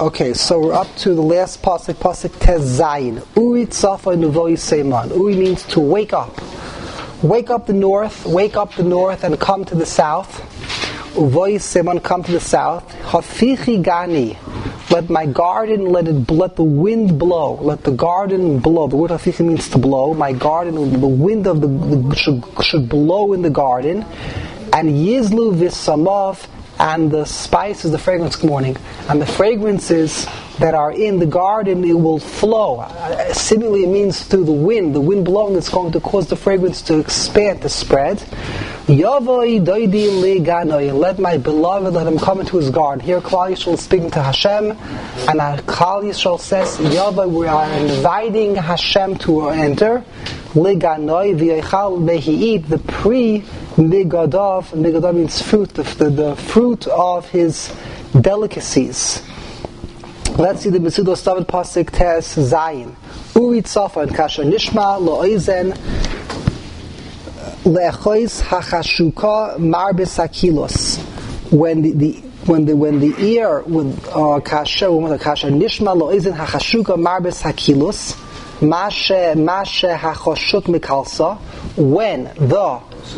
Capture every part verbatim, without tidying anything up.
Okay, so we're up to the last pasuk, pasuk Tez Zayin. Uri tzafa nuvoi seiman. Uri means to wake up. Wake up the north, wake up the north and come to the south. Uvoi seiman, come to the south. Hafichi gani. Let my garden, let it, let the wind blow. Let the garden blow. The word hafichi means to blow. My garden, the wind of the, the should, should blow in the garden. And yizlu v'samav, and the spices, the fragrance, good morning, and the fragrances that are in the garden, it will flow. Uh, similarly, it means through the wind. The wind blowing is going to cause the fragrance to expand, to spread. Yavoi doidi leganoi, let my beloved, let him come into his garden. Here, Klal Yisrael is speaking to Hashem, and Klal Yisrael says, Yavoi, we are inviting Hashem to enter. Leganoi v'yechal, may he eat the pre migadov. Migadov means fruit, the, the, the fruit of his delicacies. Let's see the Mesudos David Pasuk Tes Zayin. Uri tzafa and kasher nishma lo'oizen le'echois hachashuka marbis hakilos. When the, the when the when the ear when uh, kasher when the kasher nishma lo'oizen hachashuka marbis hakilos mashe mashe hachoshuk mikalsa, when the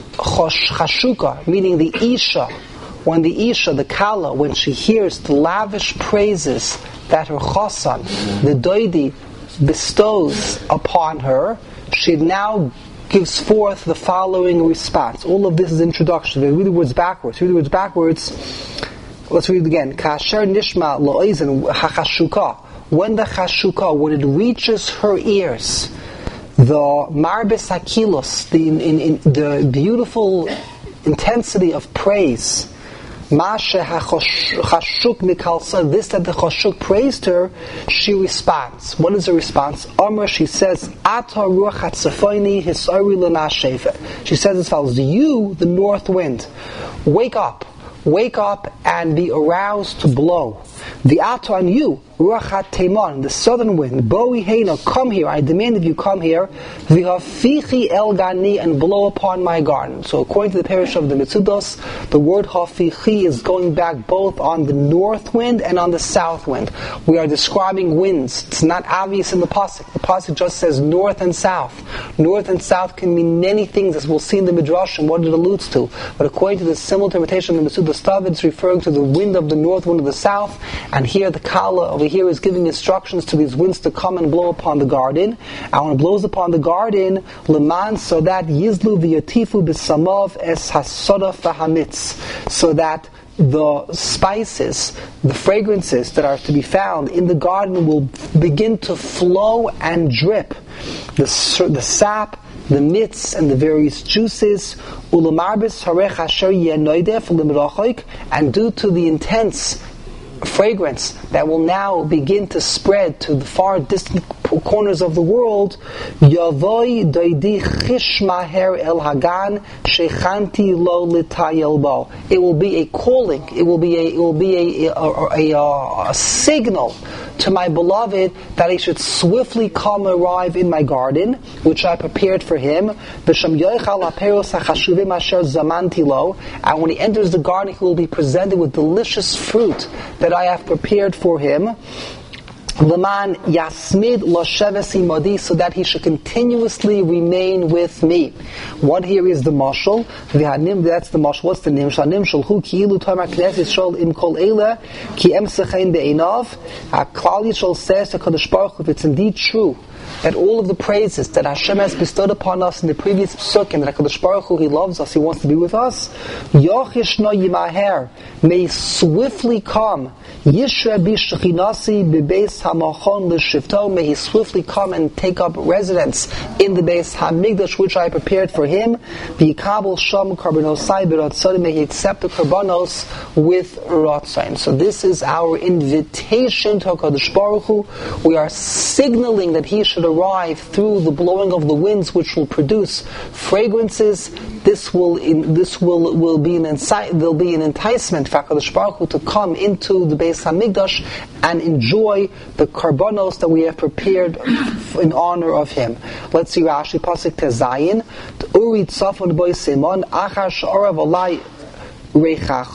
chashuka, meaning the isha, when the isha, the kala, when she hears the lavish praises that her chosan, the doidi, bestows upon her, she now gives forth the following response. All of this is introduction. We read the words backwards. Read the words backwards. Let's read it again. Kasher nishma lo'oizen hachashuka. When the chashuka, when it reaches her ears, the marbis hakilos, the in, in, in, the beautiful intensity of praise, mashe hachashuk mikalsa, this that the chashuk praised her, she responds. What is the response? Amr, she says, Ata ruach hatzafoni hisari l'nasheva. She says as follows: you, the north wind, wake up, wake up and be aroused to blow. The Ata on you, ruach teman, the southern wind, boi heina, come here. I demand of you, come here. V'hafichi el gani, and blow upon my garden. So according to the parish of the Mitzudos, the word hafichi is going back both on the north wind and on the south wind. We are describing winds. It's not obvious in the pasuk. The pasuk just says north and south. North and south can mean many things, as we'll see in the midrash and what it alludes to. But according to the simple interpretation of the Mitzudos David, it's referring to the wind of the north, wind of the south. And here the kala over here is giving instructions to these winds to come and blow upon the garden. And when it blows upon the garden, leman, so that yizlu v'yatifu b'samav es hasoda fahamitz, so that the spices, the fragrances that are to be found in the garden will begin to flow and drip. The, the sap, the mitz, and the various juices, and due to the intense fragrance that will now begin to spread to the far distant corners of the world, Yavoi doidi chishmaher el hagan shechanti lo litayel bo. It will be a calling. It will be a. It will be a a, a, a, a signal to my beloved that he should swiftly come arrive in my garden, which I prepared for him. And when he enters the garden, he will be presented with delicious fruit that I have prepared for him. L'man yasmid lo'sheves imodi, so that he should continuously remain with me. What here is the mashal? V'hanim, that's the mashal. What's the nim? Shanim shalhu ki'ilu tamar knesset shol im kol eila ki em sechein be'einav. Klal Yisrael says to Kadosh Baruch Hu, if it's indeed true that all of the praises that Hashem has bestowed upon us in the previous psukim, that HaKadosh Baruch Hu, He loves us, He wants to be with us, Yochishno Yimaher, may swiftly come, Yishra B'Shechinasi B'Beis HaMachon L'Shivto, may He swiftly come and take up residence in the Beis HaMikdash, which I prepared for Him, V'Yikabel Sham Karbanosai B'Ratzon, may He accept the Karbanos with Ratzon. So this is our invitation to HaKadosh Baruch Hu. We are signaling that He should arrive through the blowing of the winds, which will produce fragrances. This will in, this will will be an insight. There'll be an enticement for HaKadosh Baruch Hu to come into the Beis Hamikdash and enjoy the karbanos that we have prepared in honor of Him. Let's see Rashi pasuk Tezayin. Uri tzafon boy simon achar sh'orav alai reichacha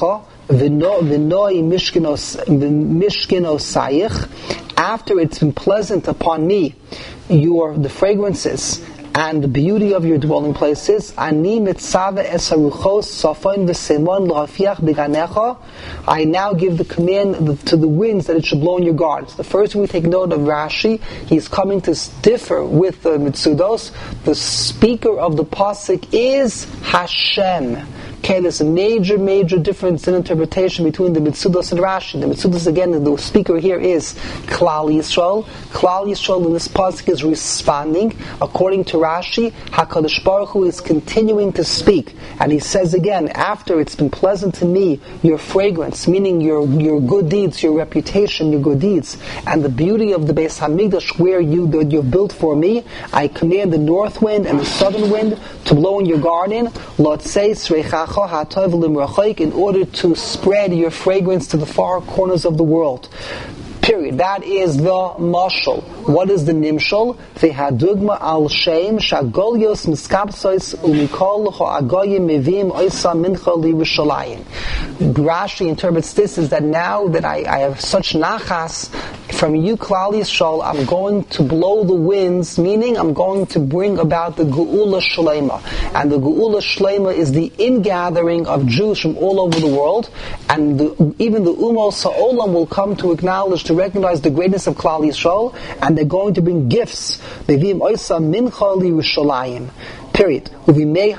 V'noi mishkenosayich, after it's been pleasant upon me, your the fragrances and the beauty of your dwelling places. Ani mitzave es haruchos safon v'semon l'hafiach b'ganecha. I now give the command to the winds that it should blow in your gardens. The first we take note of Rashi, he's coming to differ with the Mitzudos. The speaker of the pasuk is Hashem. Okay, there's a major, major difference in interpretation between the Mitzudos and Rashi. The Mitzudos, again, the speaker here is Klal Yisrael. Klal Yisrael in this pasuk is responding. According to Rashi, HaKadosh Baruch Hu is continuing to speak. And he says again, after it's been pleasant to me, your fragrance, meaning your, your good deeds, your reputation, your good deeds, and the beauty of the Beis HaMikdash where you, that you've built for me, I command the north wind and the southern wind to blow in your garden. Lord says, in order to spread your fragrance to the far corners of the world. Period. That is the mashal. What is the nimshal? V'hadugma al shem shagolios miskapsois umikol ha'agoyim mevim oisa mincha li'Yerushalayim. Rashi interprets this as that now that I, I have such nachas from you, Klal Yisrael, I'm going to blow the winds, meaning I'm going to bring about the Geula Shlema. And the Geula Shlema is the ingathering of Jews from all over the world, and the, even the Umos Ha'olam will come to acknowledge, to recognize the greatness of Klal Yisrael, and they're going to bring gifts. Mevim oisa mincha li'Yerushalayim. Period. And during the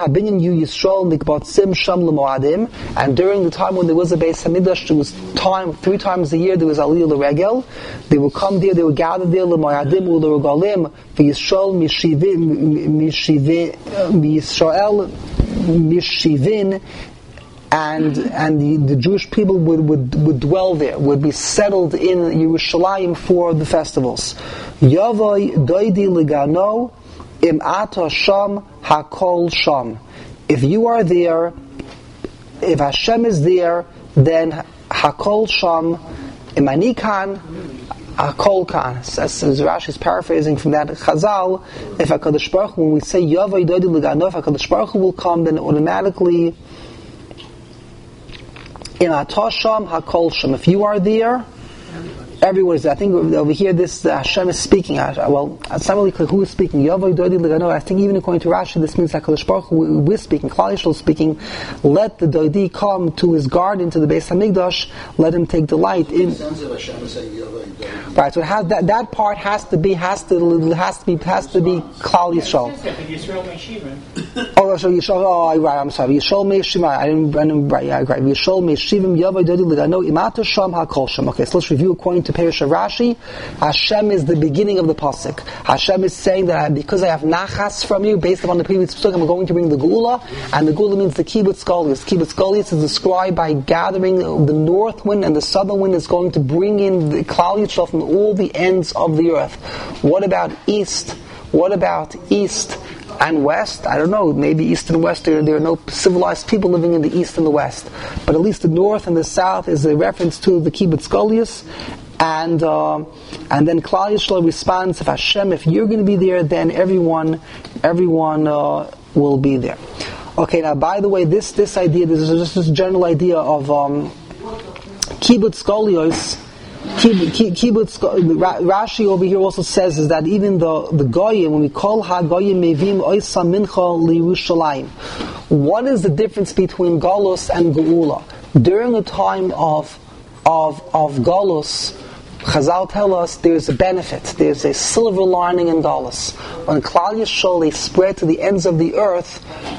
time when there was a Beis Hamikdash, there was time, three times a year, there was Aliyah L'Regel. They would come there, they would gather there, L'Moadim U'L'Regalim, V'Yisrael Mishivin, and and the, the Jewish people would, would, would dwell there, would be settled in Yerushalayim for the festivals. Yavai Doidi Ligano Im Ata Sham Hakol Sham. If you are there, if Hashem is there, then Hakol Sham Im Ani Kan Hakol Kan. As Rashi is paraphrasing from that Chazal, if HaKadosh Baruch Hu, when we say Yavai Doidi Ligano, if HaKadosh Baruch Hu will come, then automatically Im Ata Sham Hakol Sham. If you are there, everyone is there. I think over here this uh, Hashem is speaking. Uh, well, it's not really clear who is speaking. I think even according to Rashi, this means that HaKadosh Baruch Hu we're speaking. Klal Yisrael is speaking. Let the Doidi come to his garden, to the Beis Hamikdash. Let him take delight in. Right. So it has, that that part has to be has to has to be has to be Klal Yisrael. Oh, so Yisrael. Oh, right. I'm sorry. Yisrael Meishivim. I didn't. I didn't. Right. Yeah, right. Yisrael Meishivim Yavai Doidi Ligano Imata Sham Hakol Sham. Okay. So let's review according to Perish of Rashi. Hashem is the beginning of the pasuk. Hashem is saying that I, because I have nachas from you, based upon the previous pasuk, I'm going to bring the Geula, and the Geula means the Kibbutz Goliath. Kibbutz Goliath is described by gathering the north wind, and the southern wind is going to bring in the Klal Yisrael from all the ends of the earth. What about east? What about east and west? I don't know. Maybe east and west, there, there are no civilized people living in the east and the west. But at least the north and the south is a reference to the Kibbutz Goliath. And uh, and then Klal Yisrael responds, if Hashem, if you're going to be there, then everyone everyone uh, will be there. Okay, now by the way, this this idea, this is just this general idea of um, Kibbutz Golios. Kibbutz, Rashi over here also says is that even the the goyim, when we call ha goyim mevim oisa mincha liYerushalayim, what is the difference between Golos and Geula? During the time of of of Golos, Chazal tell us there's a benefit, there's a silver lining in Golos. When Klal Yisrael they spread to the ends of the earth,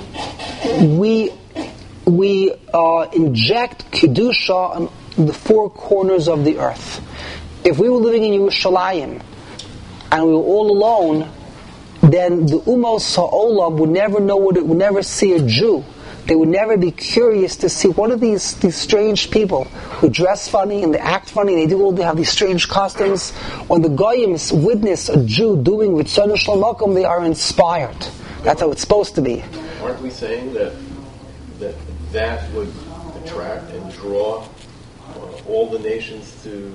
we we uh, inject kedusha on the four corners of the earth. If we were living in Yerushalayim and we were all alone, then the Umos Ha'olam would never know what it would never see a Jew. They would never be curious to see what are these these strange people who dress funny and they act funny. They do all they have these strange costumes. When the goyim witness a Jew doing with Tzonu Shel Makom, they are inspired. That's how it's supposed to be. Aren't we saying that that that would attract and draw uh, all the nations to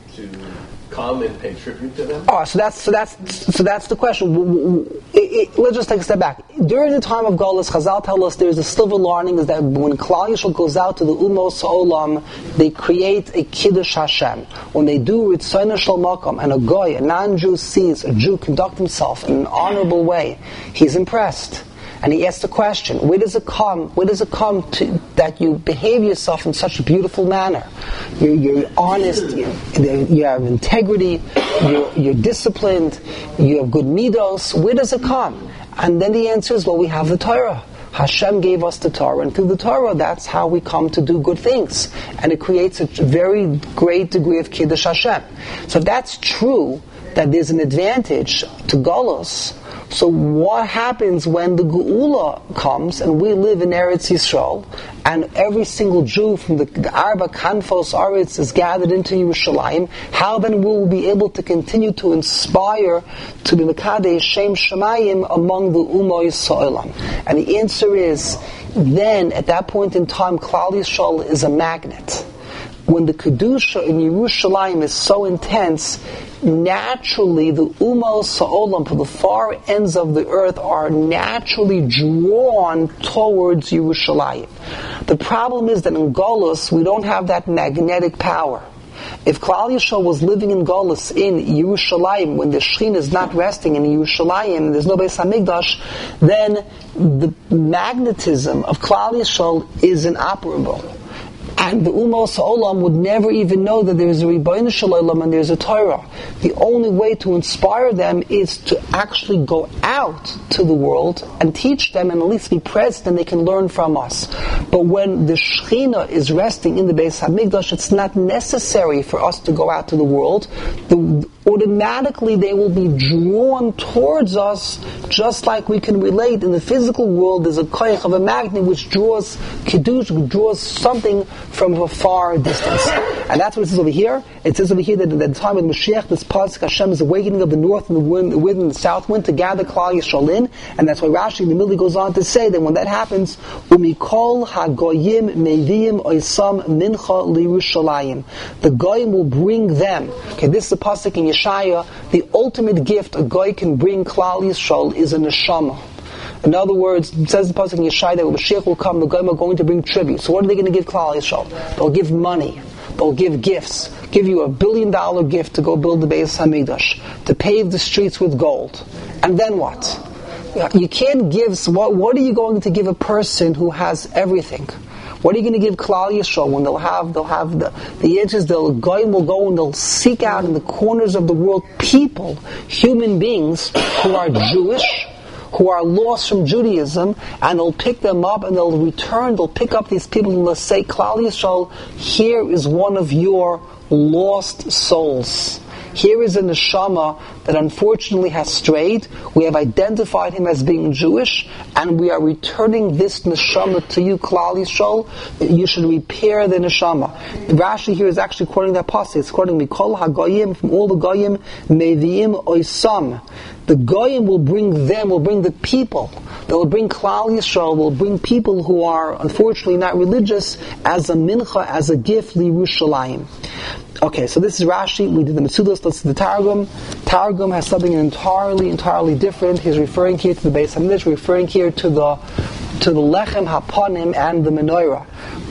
to come and pay tribute to them? Oh, so that's so that's so that's the question. It, it, let's just take a step back. During the time of Golus, Chazal tell us there's a silver lining is that when Klal Yisrael goes out to the Umos Olam, they create a Kiddush Hashem. When they do Ritzono Shel Makom, and a goy, a non-Jew, sees a Jew conduct himself in an honorable way, he's impressed. And he asks the question, where does it come, where does it come to that you behave yourself in such a beautiful manner? You're, you're honest, you, you have integrity, you're, you're disciplined, you have good midos. Where does it come? And then the answer is, well, we have the Torah. Hashem gave us the Torah, and through the Torah, that's how we come to do good things. And it creates a very great degree of Kiddush Hashem. So if that's true, that there's an advantage to Golus. So what happens when the Geula comes and we live in Eretz Yisrael and every single Jew from the, the Arba Kanfos Aretz is gathered into Yerushalayim? How then will we be able to continue to inspire to be Mekadesh Shem Shemayim among the Umo Yisraelim? And the answer is, then at that point in time, Klal Yisrael is a magnet. When the Kedusha in Yerushalayim is so intense, naturally the Umal Sa'olam from the far ends of the earth are naturally drawn towards Yerushalayim. The problem is that in Golus we don't have that magnetic power. If Klal Yisrael was living in Golus in Yerushalayim, when the Shekhinah is not resting in Yerushalayim, there's no Beis Hamikdash, then the magnetism of Klal Yisrael is inoperable. And the Umos Ha'olam would never even know that there is a Ribono Shel Olam and there's a Torah. The only way to inspire them is to actually go out to the world and teach them and at least be present and they can learn from us. But when the Shekhinah is resting in the Beis Hamikdash, it's not necessary for us to go out to the world. The, automatically they will be drawn towards us, just like we can relate in the physical world. There's a koyach of a magnet which draws kiddush, draws something from a far distance. And that's what it says over here. It says over here that at the time of Mashiach, this pasuk, Hashem is awakening of the north and the wind, the wind and the south wind to gather Klal Yisrael in. And that's why Rashi in the middle goes on to say that when that happens, Umikol hagoyim meviim oisam mincha lirushalayim. The goyim will bring them. Okay, this is the pasuk in Yeshaya. The ultimate gift a goy can bring Klal Yisrael is a neshama. In other words, it says the pasuk in Yeshaya that when Mashiach will come, the goyim are going to bring tribute. So what are they going to give Klal Yisrael? They'll give money. They'll give gifts. Give you a billion dollar gift to go build the Beis Hamikdash, to pave the streets with gold. And then what? You can't give, what, what are you going to give a person who has everything? What are you going to give Klal Yisrael when they'll have, they'll have the, the answers, they'll, goyim will go and they'll seek out in the corners of the world people, human beings who are Jewish, who are lost from Judaism, and they'll pick them up and they'll return, they'll pick up these people and they'll say, Klal Yisrael, here is one of your lost souls. Here is a neshama that unfortunately has strayed. We have identified him as being Jewish, and we are returning this neshama to you, Klal Yisrael. You should repair the neshama. Rashi here is actually quoting that passage. It's quoting Mikol HaGoyim, from all the Goyim, Meviim Oisam. The Goyim will bring them, will bring the people. They will bring Klal Yisrael, will bring people who are unfortunately not religious as a mincha, as a gift, L'Yerushalayim. Okay, so this is Rashi. We did the Metzudos. Let's do the Targum. Targum has something entirely, entirely different. He's referring here to the Beis Hamikdash, referring here to the to the Lechem Hapanim and the Menorah.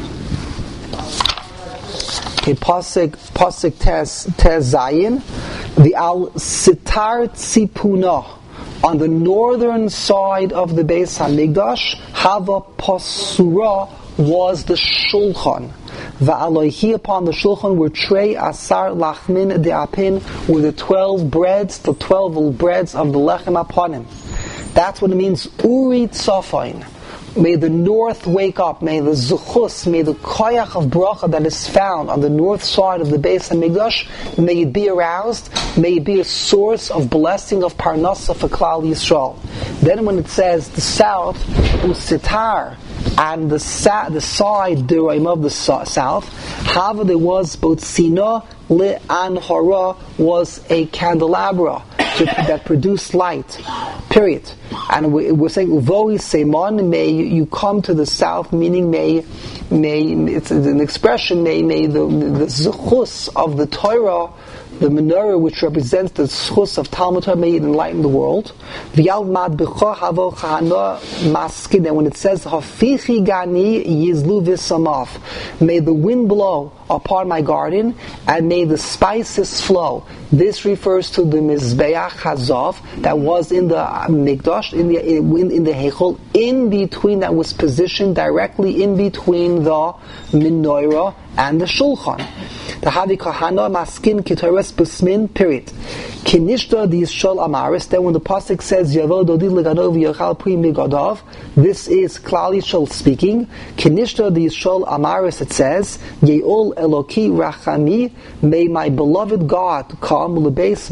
Okay, Pasuk Pasuk Tes Tes Zayin, the Al Sitar Tzipuna. On the northern side of the Beis Hamikdash, Hava Pasura was the Shulchan. Va'alohi, upon the Shulchan were Trei Asar Lachmin De'apin, were the twelve breads, the twelve breads of the Lechem Aponim. That's what it means, Uri Tzofain. May the north wake up, may the Zuchus, may the Koyach of Bracha that is found on the north side of the Beis Hamikdash, may it be aroused, may it be a source of blessing of Parnasa for Klal Yisrael. Then when it says the south, Usitar, and the sa- the side Duraim of the so- south, Hava there was both Sina, Le, and Hara was a candelabra to, that produced light. Period. And we, we're saying Uvoi Seimon, may you come to the south, meaning may may it's an expression, may may the the zuchus of the Torah the menorah which represents the schus of Talmud Torah, may it enlighten the world. V'yalmad b'cho havo chana maskin, and when it says hafichi gani yizlu v'samav, may the wind blow upon my garden, and may the spices flow. This refers to the Mizbeach Hazav that was in the Mikdash, in the in, in the Heichel, in between, that was positioned directly in between the menorah and the Shulchan. The Havi Kahana Maskin Kitares Busmin, period. Kinishta the Yishol Amaris, then when the Pasuk says Yavo Dodi Leganov Yochal Pri Migadov, this is Klal Yishol speaking. Kinishta the Yishol Amaris, it says, Yeol Eloki Rachami, may my beloved God come, Lebeis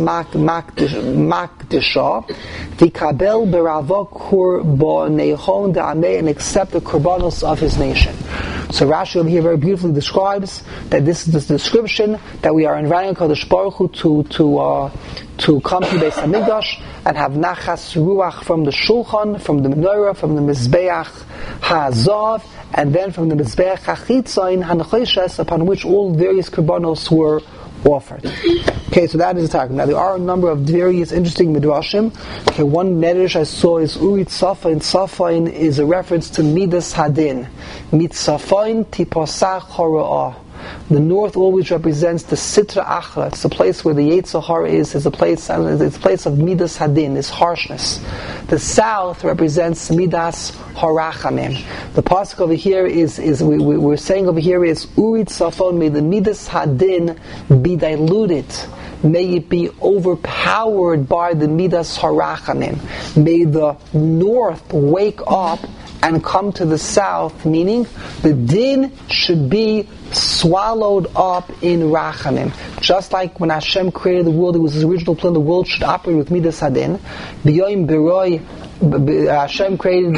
Makdisha, Vikabel Beravok Kurbonehon Da'ameh, and accept the Korbanos of his nation. So Rashi over here very beautifully describes that this is the description that we are inviting Kadosh Baruch Hu to to uh, to come to Beis Hamikdash and have nachas ruach from the Shulchan, from the menorah, from the Mizbeach Hazav, and then from the Mizbeach Hachitzayin Hanachoshes, upon which all various korbanos were offered. Okay, so that is the talk. Now there are a number of various interesting midrashim. Okay, one medrash I saw is Urit Safain. Safain is a reference to Midas Hadin. Mit Safain Tipasach Hora'ah. The north always represents the Sitra Achra. It's the place where the Yetzer Hara is. It's a place, it's a place of Midas Hadin, is harshness. The south represents Midas Harachamim. The pasuk over here is, is we, we, we're saying over here is Urit Safon, may the Midas Hadin be diluted. May it be overpowered by the Midas Harachamim. May the north wake up and come to the south, meaning the din should be swallowed up in Rachamim. Just like when Hashem created the world, it was his original plan, the world should operate with Midas Hadin. B'yoyim Beroi, Hashem created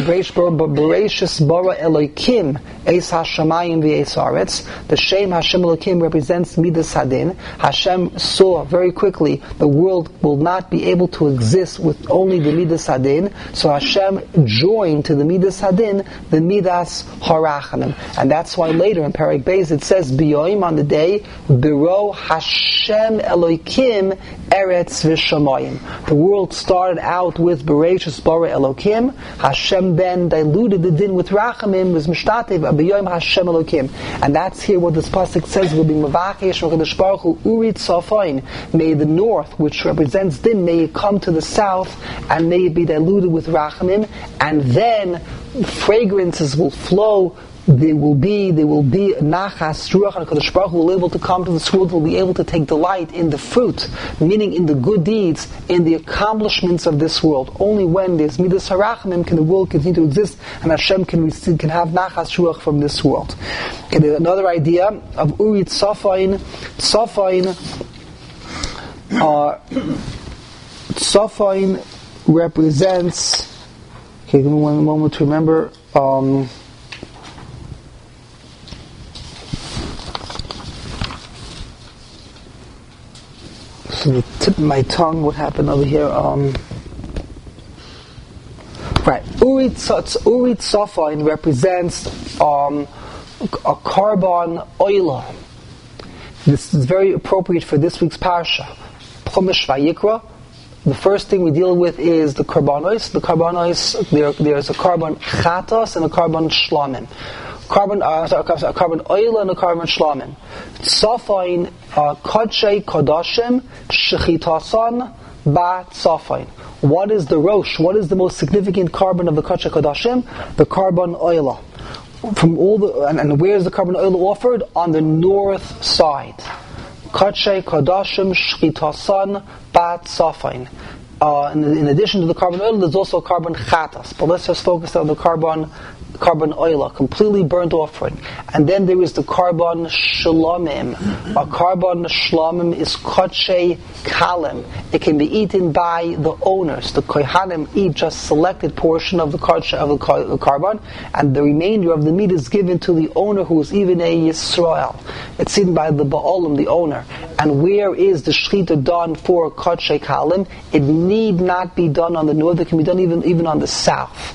Bereshis Bara Elokim, Eis Hashemayim v'Eis Haaretz. The Shem Hashem Elokim represents Midas Hadin. Hashem saw very quickly the world will not be able to exist with only the Midas Hadin, so Hashem joined to the Midas Hadin the Midas Harachamim. And that's why later in Perek Beis it says, B'yoim, on the day, Biro Hashem Elokim Eretz v'Shamayim. The world started out with Bereshis Bara Elokim. Hashem then diluted the din with Rachamim, was Mishtatev B'yoim Hashem Elokim. And that's here what this pasuk says will be Mavakesh Kadosh Baruch Hu Urit Safain. May the north, which represents din, may it come to the south, and may it be diluted with Rachamim, and then fragrances will flow. There will be, there will be nachas ruach, and Kadosh Baruch Hu will be able to come to this world, will be able to take delight in the fruit, meaning in the good deeds, in the accomplishments of this world. Only when there's midas harachamim can the world continue to exist, and Hashem can receive, can have nachas ruach from this world. Okay, there's another idea of Urit Safain. Safain, uh, Safain represents. Okay, give me one moment to remember. Um, So the tip of my tongue, what happened over here? Um, right, Urit Urit Safain represents um, a carbon oil. This is very appropriate for this week's parsha, Chumash Vayikra. The first thing we deal with is the karbanos. The karbanos, there, there's a carbon chatos and a carbon shlamim. Carbon, uh, sorry, a carbon oil and a carbon shlamim. Safain, kodshei kodashim, shechitasan ba safain. What is the rosh? What is the most significant carbon of the kodshei kodashim? The carbon oil. From all the and, and where is the carbon oil offered? On the north side. Kodshei kodashim, shechitasan ba safain. Uh, in, in addition to the carbon oil, there's also carbon chatas. But let's just focus on the carbon carbon oil, a completely burnt offering. And then there is the carbon shalomim. A carbon shalomim is kodshe kalim. It can be eaten by the owners. The kohanim eat just selected portion of the kodshe, of the carbon, and the remainder of the meat is given to the owner, who is even a Yisrael. It's eaten by the ba'olim, the owner. And where is the shechita done for kodshe kalim? It need not be done on the north. It can be done even even on the south.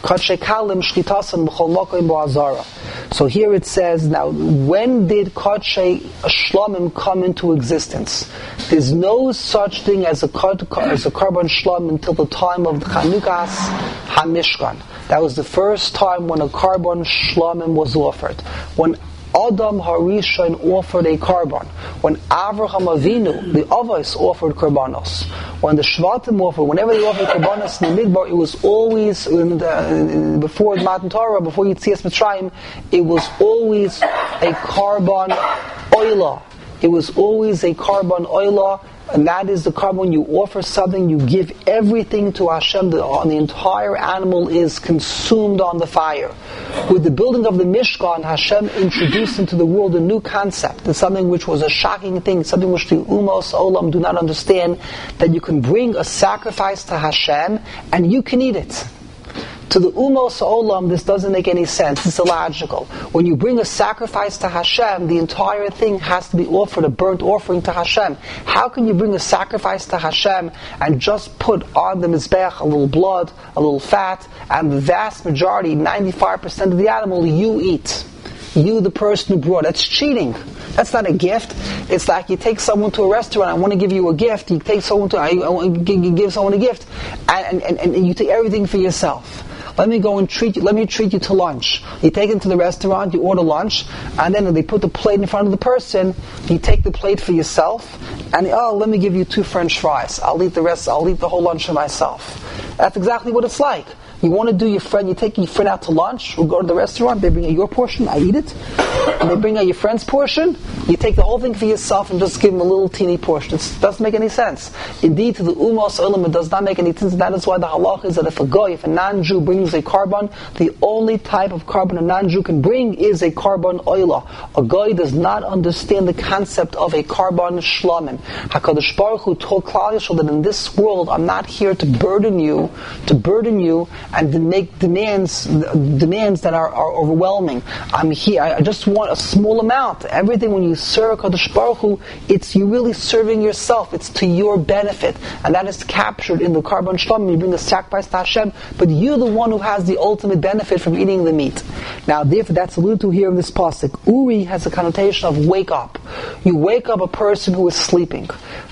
Kodshe Kalim Shchitasan B'chol Mokom Ba'azara. So here it says, now, when did Kodshe Shlomim come into existence? There's no such thing as a, as a Karban Shlom until the time of the Chanukas HaMishkan. That was the first time when a Karban Shlomim was offered. When Adam Harishon offered a Karban. When Avraham Avinu, the Avos, offered Karbanos. When the Shvatim offered, whenever they offered Karbanos in the Midbar, it was always, in the, in, before Matan Torah, before Yetzias Mitzrayim, it was always a Karban Oila. It was always a Karban Oila, and that is the Karban. You offer something, you give everything to Hashem, the, the entire animal is consumed on the fire. With the building of the Mishkan, Hashem introduced into the world a new concept. It's something which was a shocking thing, something which the Umos Olam do not understand, that you can bring a sacrifice to Hashem and you can eat it. To the Umos Olam, this doesn't make any sense. It's illogical. When you bring a sacrifice to Hashem, the entire thing has to be offered, a burnt offering to Hashem. How can you bring a sacrifice to Hashem and just put on the Mizbech a little blood, a little fat, and the vast majority, ninety-five percent of the animal, you eat? You, the person who brought it. That's cheating. That's not a gift. It's like you take someone to a restaurant, I want to give you a gift, you take someone to, I, I want to give someone a gift, and, and, and you take everything for yourself. Let me go and treat you, let me treat you to lunch. You take them to the restaurant, you order lunch, and then they put the plate in front of the person, you take the plate for yourself, and oh, let me give you two French fries. I'll eat the rest, I'll eat the whole lunch for myself. That's exactly what it's like. You want to do your friend, you take your friend out to lunch, or go to the restaurant, they bring out your portion, I eat it, and they bring out your friend's portion, you take the whole thing for yourself and just give them a little teeny portion. It doesn't make any sense. Indeed, to the Umos Olam, it does not make any sense. That is why the halach is that if a goy, if a non-Jew brings a Karban, the only type of Karban a non-Jew can bring is a Karban Oila. A goy does not understand the concept of a Karban Shlomim. HaKadosh Baruch Hu told Klal Yisrael that in this world, I'm not here to burden you, to burden you, and to make demands demands that are, are overwhelming. I'm here, I just want a small amount. Everything, when you serve HaKadosh Baruch Hu, it's you really serving yourself. It's to your benefit. And that is captured in the Karban Shlomim. You bring the sacrifice to Hashem, but you're the one who has the ultimate benefit from eating the meat. Now, therefore, that's alluded to here in this pasuk. Uri has a connotation of wake up. You wake up a person who is sleeping.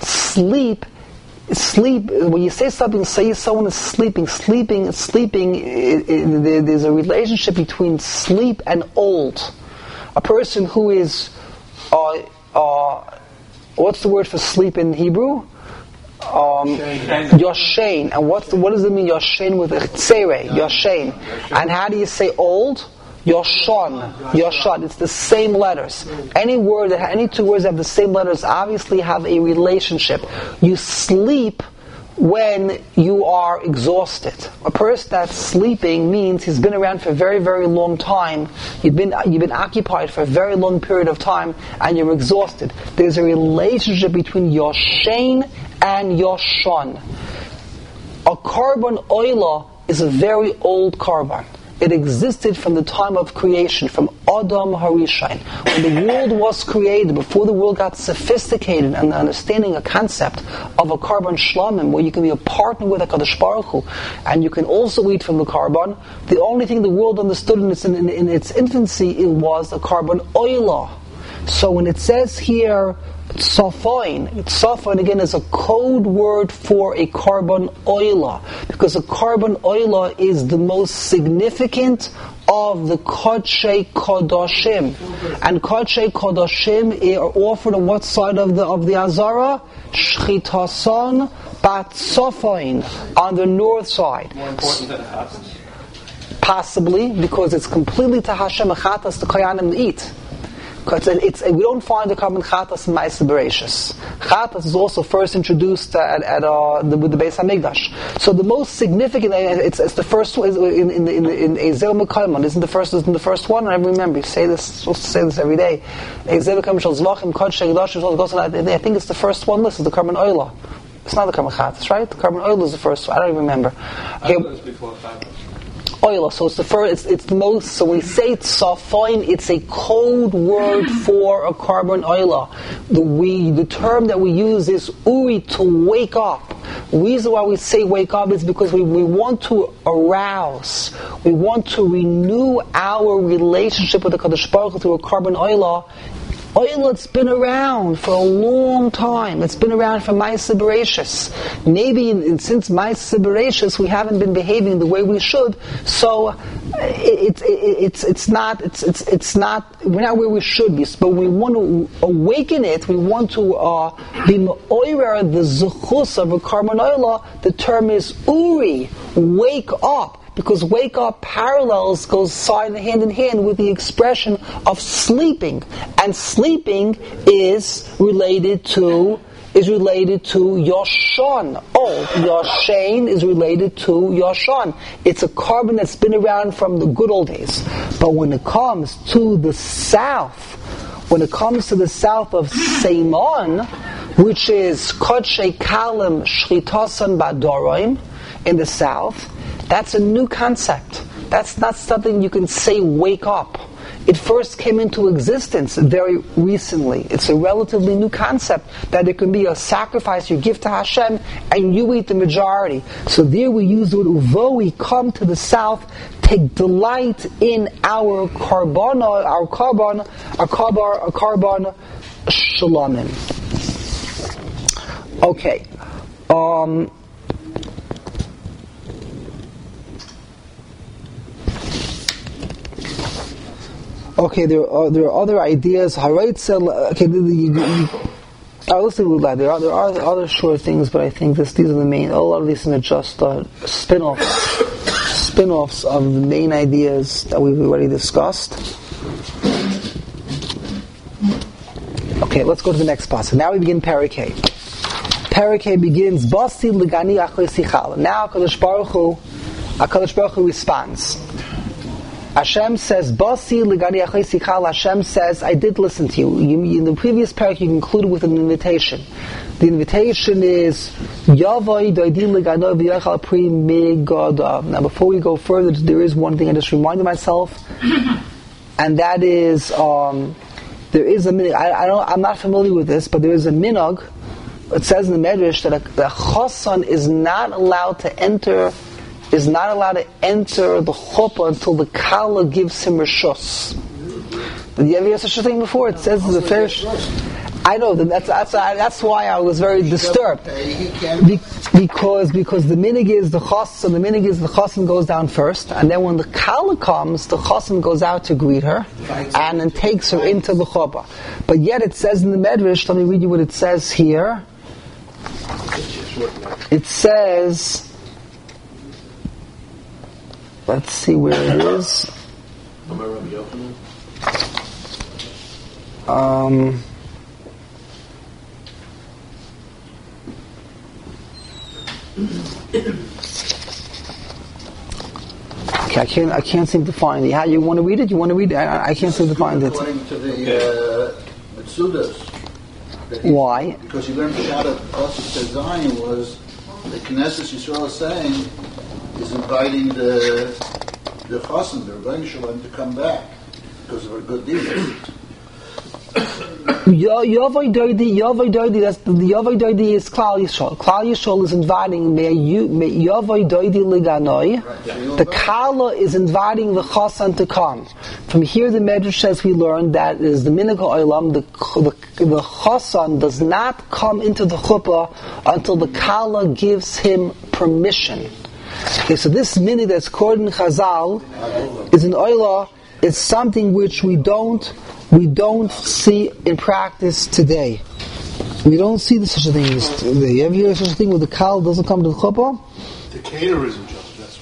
Sleep Sleep, when you say something, say someone is sleeping. Sleeping, sleeping, it, it, there's a relationship between sleep and old. A person who is, uh, uh, what's the word for sleep in Hebrew? Um, Yoshein. And what's the, what does it mean, Yoshein, with a tzere? Yoshein. And how do you say old? Yoshon, Yoshon, it's the same letters. Any word, that any two words that have the same letters obviously have a relationship. You sleep when you are exhausted. A person that's sleeping means he's been around for a very, very long time. You've been you've been occupied for a very long period of time, and you're exhausted. There's a relationship between Yoshein and Yoshon. A Karban Oila is a very old Karban. It existed from the time of creation, from Adam Harishon. When the world was created, before the world got sophisticated and understanding a concept of a Karban Shlomim, where you can be a partner with HaKadosh Baruch Hu, and you can also eat from the Karban, the only thing the world understood in its, in, in its infancy, it was a Karban Oila. So when it says here, Tzofoin, Tzofoin again is a code word for a Karban Oila, because a Karban Oila is the most significant of the Kodshei Kodashim. And Kodshei Kodashim are offered on what side of the of the Azara? Shchitason Bat Tzofoin, on the north side. More important than Chatas? Possibly, because it's completely to Hashem Chatas to Koyanim eat. It's, it's, we don't find the Karban Chatas in Ma'aseh Bereishis. Chatas is also first introduced at, at uh, the, with the Beis Hamikdash. So the most significant, it's, it's the first one in in in, in Ezel Mekalman. Isn't the first? Isn't the first one? I remember you say this. Supposed to say this every day. Ezel Mekalman Shal Zvachim Kodesh Hakadosh. I think it's the first one listed. The Karban Oila. It's not the Karban Chatas, right? The Karban Oila is the first one. I don't even remember. Okay. Before Chatas. Oil, so it's the first, it's, it's the most, so when we say tzofoin, it's a code word for a Karban Oila. The, we, the term that we use is uri, to wake up. reason why we say wake up is because we, we want to arouse, we want to renew our relationship with the Kadosh Baruch Hu through a carbon oila. Oil, it's been around for a long time. It's been around for Ma'aseh Bereishis. Maybe in, in, since Ma'aseh Bereishis we haven't been behaving the way we should. So it, it, it, it's it's not it's it's it's not we're not where we should be. But we want to awaken it. We want to uh, be me'orer the zechus of a carbon oil. The term is uri, wake up. Because wake up parallels, goes side hand in hand with the expression of sleeping. And sleeping is related to, is related to Yoshan. Oh, Yoshain is related to Yoshan. It's a carbon that's been around from the good old days. But when it comes to the south, when it comes to the south of Seimon, which is Kodshe Kalim Shritasan Badorim, in the south, that's a new concept. That's not something you can say wake up. It first came into existence very recently. It's a relatively new concept that there can be a sacrifice you give to Hashem and you eat the majority. So there we use the word uvo, we come to the south, take delight in our karbana, our carbon, our carbon, our carbon shalomim. Okay. Um... Okay, there are there are other ideas. Okay, the, the, the, I'll listen to that. There are there are other short things, but I think this these are the main. A lot of these are just uh, spin-offs, spin-offs of the main ideas that we've already discussed. Okay, let's go to the next passage. Now we begin Parakeh. Parakeh begins Basi Ligani Achli Sichal. Now Kadosh Baruch Hu, Kadosh Baruch Hu responds. Hashem says, Basi Ligani Achli Sichal. Hashem says, I did listen to you. you. In the previous parak, you concluded with an invitation. The invitation is, Yavai Doidi Ligano V'yachal Pri Megoda. Now, before we go further, there is one thing I just reminded myself, and that is, um, there is a minhag. I, I don't, I'm not familiar with this, but there is a minhag. It says in the Medrash that a, the chosan is not allowed to enter is not allowed to enter the chuppah until the kala gives him reshus. Did you ever hear such a thing before? It says in the fish. I know that that's that's that's why I was very disturbed. Be, because because the minig is the chas, and the minig is the chosan goes down first, and then when the kala comes, the chosan goes out to greet her, and then takes her into the chuppah. But yet it says in the Medrash. Let me read you what it says here. It says. Let's see where it is. Um, okay, I can't. I can't seem to find it. How you want to read it? You want to read it? I, I can't seem to find it. According to the uh, Mitzudas. Why? Because you learned Shabbat Pasuk Zion was the Knesset Yisrael is saying. Is inviting the the Chassan, the Rebbeinu Shalom, to come back because of her good deeds. Yavai Doidi, Yavai Doidi. That's the Yavai Doidi is Klal Yisrael. Klal Yisrael is inviting may you may Yavai Doidi Liganoi. The Kala is inviting the Chassan to come. From here, the Medrash says we learn that is the minhag ha'olam. The the the Chassan does not come into the chuppah until the Kala gives him permission. Okay, so this minhag that's quoted in Chazal is an oila. It's something which we don't we don't see in practice today. We don't see such a thing today. You ever hear such a thing where the kal doesn't come to the chuppah? The caterer isn't just that's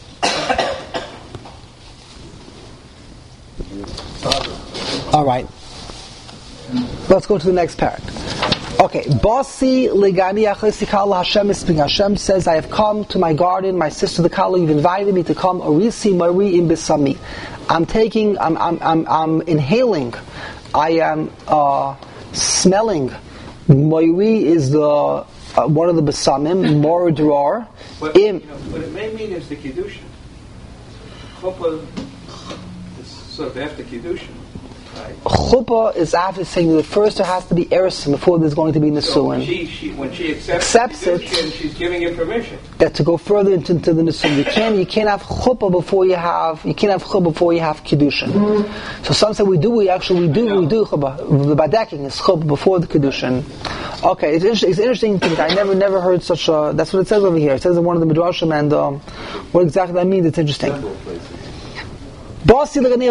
all right. Let's go to the next parak. Okay, Basi Ligani Achesikala Hashem is speaking. Hashem says, I have come to my garden, my sister the Kala, you've invited me to come, Arisi Mari in Bisami. I'm taking, I'm, I'm, I'm, I'm inhaling, I am uh, smelling. Mari is the uh, one of the Bisamim, Moradrar. What, you know, what it may mean is the Kiddushin. Chuppah is sort of after Kiddushin. Chuppah is after saying that first there has to be erusin before there's going to be nisuin. So when she, she, when she accepts, Accepts the it. Kedushin, she's giving him permission. That to go further into, into the nisuin, you can't you can't have chuppah before you have you can't have chuppah before you have kiddushin. So some say we do we actually we do we do chuppah. The badeking is chuppah before the kiddushin. Okay, it's interesting. It's an interesting thing. I never never heard such a. That's what it says over here. It says in one of the midrashim, and um, what exactly that means. It's interesting. I,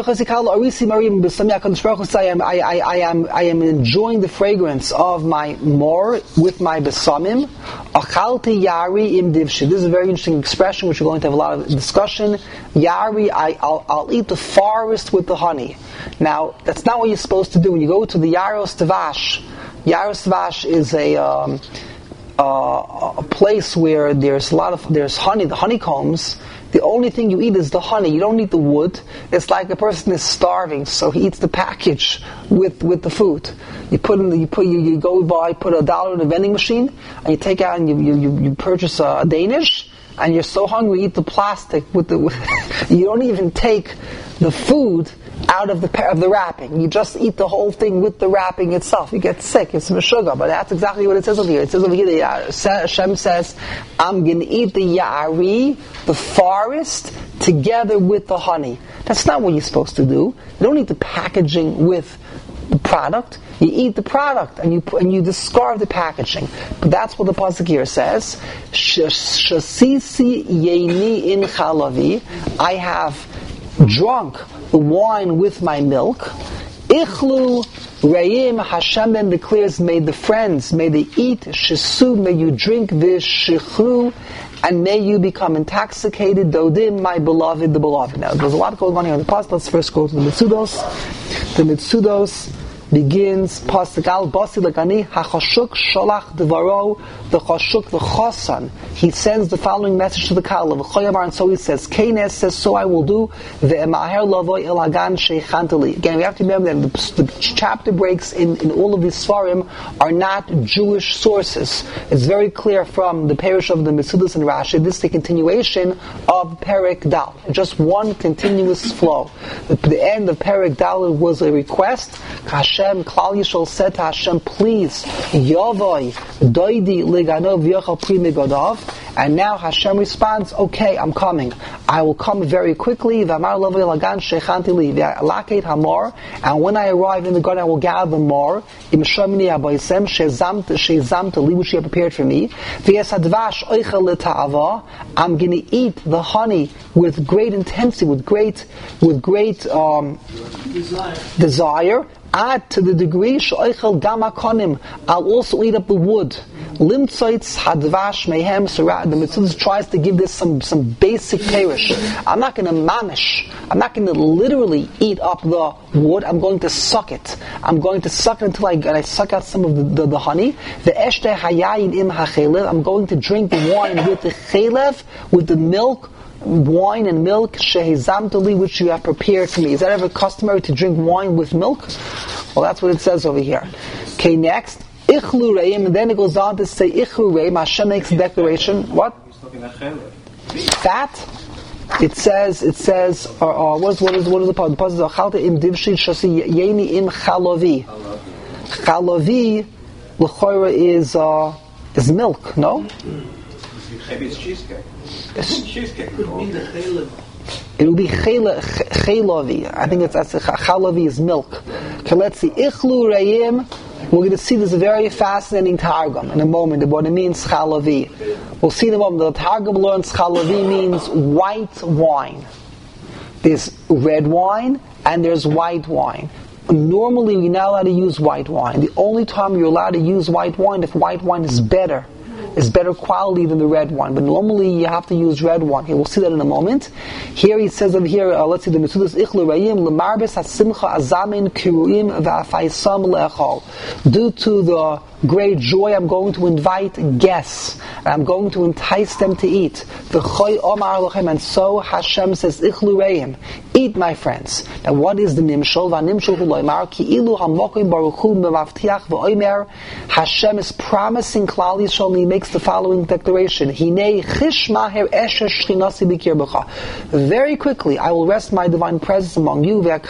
I, I, am, I am enjoying the fragrance of my mor with my besamim. This is a very interesting expression which we're going to have a lot of discussion. Yari, I, I'll, I'll eat the forest with the honey. Now, that's not what you're supposed to do. When you go to the Yaros Tavash, Yaros Tavash is a... Um, Uh, a place where there's a lot of there's honey, the honeycombs. The only thing you eat is the honey. You don't eat the wood. It's like a person is starving, so he eats the package with, with the food. You put in the, you put you, you go buy put a dollar in a vending machine, and you take out and you you, you purchase a, a Danish, and you're so hungry you eat the plastic with the. With, you don't even take the food out of the of the wrapping. You just eat the whole thing with the wrapping itself. You get sick. It's sugar, but that's exactly what it says over here. It says over here that Hashem says, "I'm going to eat the ya'ari, the forest, together with the honey." That's not what you're supposed to do. You don't eat the packaging with the product. You eat the product and you and you discard the packaging. But that's what the pasuk here says. Shasisi yeini in chalavi. I have drunk the wine with my milk. Ichlu re'im, Hashem then declares, may the friends, may they eat, shisu, may you drink this, shichru, and may you become intoxicated, dodim, my beloved, the beloved. Now, there's a lot going on here in the past. Let's first go to the Mitzudos. The Mitzudos begins, Pasuk al Basi Lagani, HaChashuk Sholach Devaro, the Chashuk, the Chosan. He sends the following message to the Kalav, Choyamar, and so he says, Kenes says, so I will do, Ve'emaher Lavoy Elagan Sheichantali. Again, we have to remember that the, the chapter breaks in, in all of these Svarim are not Jewish sources. It's very clear from the parish of the Mitzudos and Rashi, this is the continuation of Perek Dal. Just one continuous flow. The, the end of Perek Dal was a request. Hashem, Klal Yisrael said to Hashem, please, Yavoi, Doidi, Liganov, Yochal Pri Migodov. And now Hashem responds, okay, I'm coming. I will come very quickly. And when I arrive in the garden, I will gather more. Which you have prepared for me. I'm going to eat the honey with great intensity, with great, with great um, desire. desire. Add to the degree she'oichel gam hakonim, I'll also eat up the wood. Limtzoitz hadvash mehem. So the Mitzudos tries to give this some some basic perish. I'm not going to mamish. I'm not going to literally eat up the wood. I'm going to suck it. I'm going to suck it until I, I suck out some of the, the, the honey. The eshte hayayin im hachelev. I'm going to drink the wine with the chelev, with the milk. Wine and milk, shehizamtali, which you have prepared for me. Is that ever customary to drink wine with milk? Well, that's what it says over here. Okay, next, ichlu reim, and then it goes on to say ichlu reim. Hashem makes a declaration. What? Fat. It says. It says. Uh, uh, what is what is what is the part? The part is achalta im divshit shasi yeni im chalavi. Chalavi, l'choira is uh, is milk. No. Maybe it's cheesecake. It's cheesecake. Could mean the chaylev. It will be chaylavi. I think it's that's chalavi is milk. Okay, let's see. Ichlu reim. We're going to see this very fascinating targum in a moment. What it means chalavi. We'll see in a moment. The targum learns chalavi means white wine. There's red wine and there's white wine. Normally, you're not allowed to use white wine. The only time you're allowed to use white wine if white wine is better. Is better quality than the red one, but normally you have to use red one. Okay, we'll see that in a moment. Here he says over here, uh, let's see the Mitzudos ichlu reim lemarbes hasimcha azamin kiruim va'afaisam le'echol. Due to the great joy, I'm going to invite guests, and I'm going to entice them to eat. And so Hashem says, Ichlu reim, eat my friends. Now what is the nimshol? Hashem is promising Klal Yisrael, and he makes the following declaration. Very quickly, I will rest my divine presence among you. I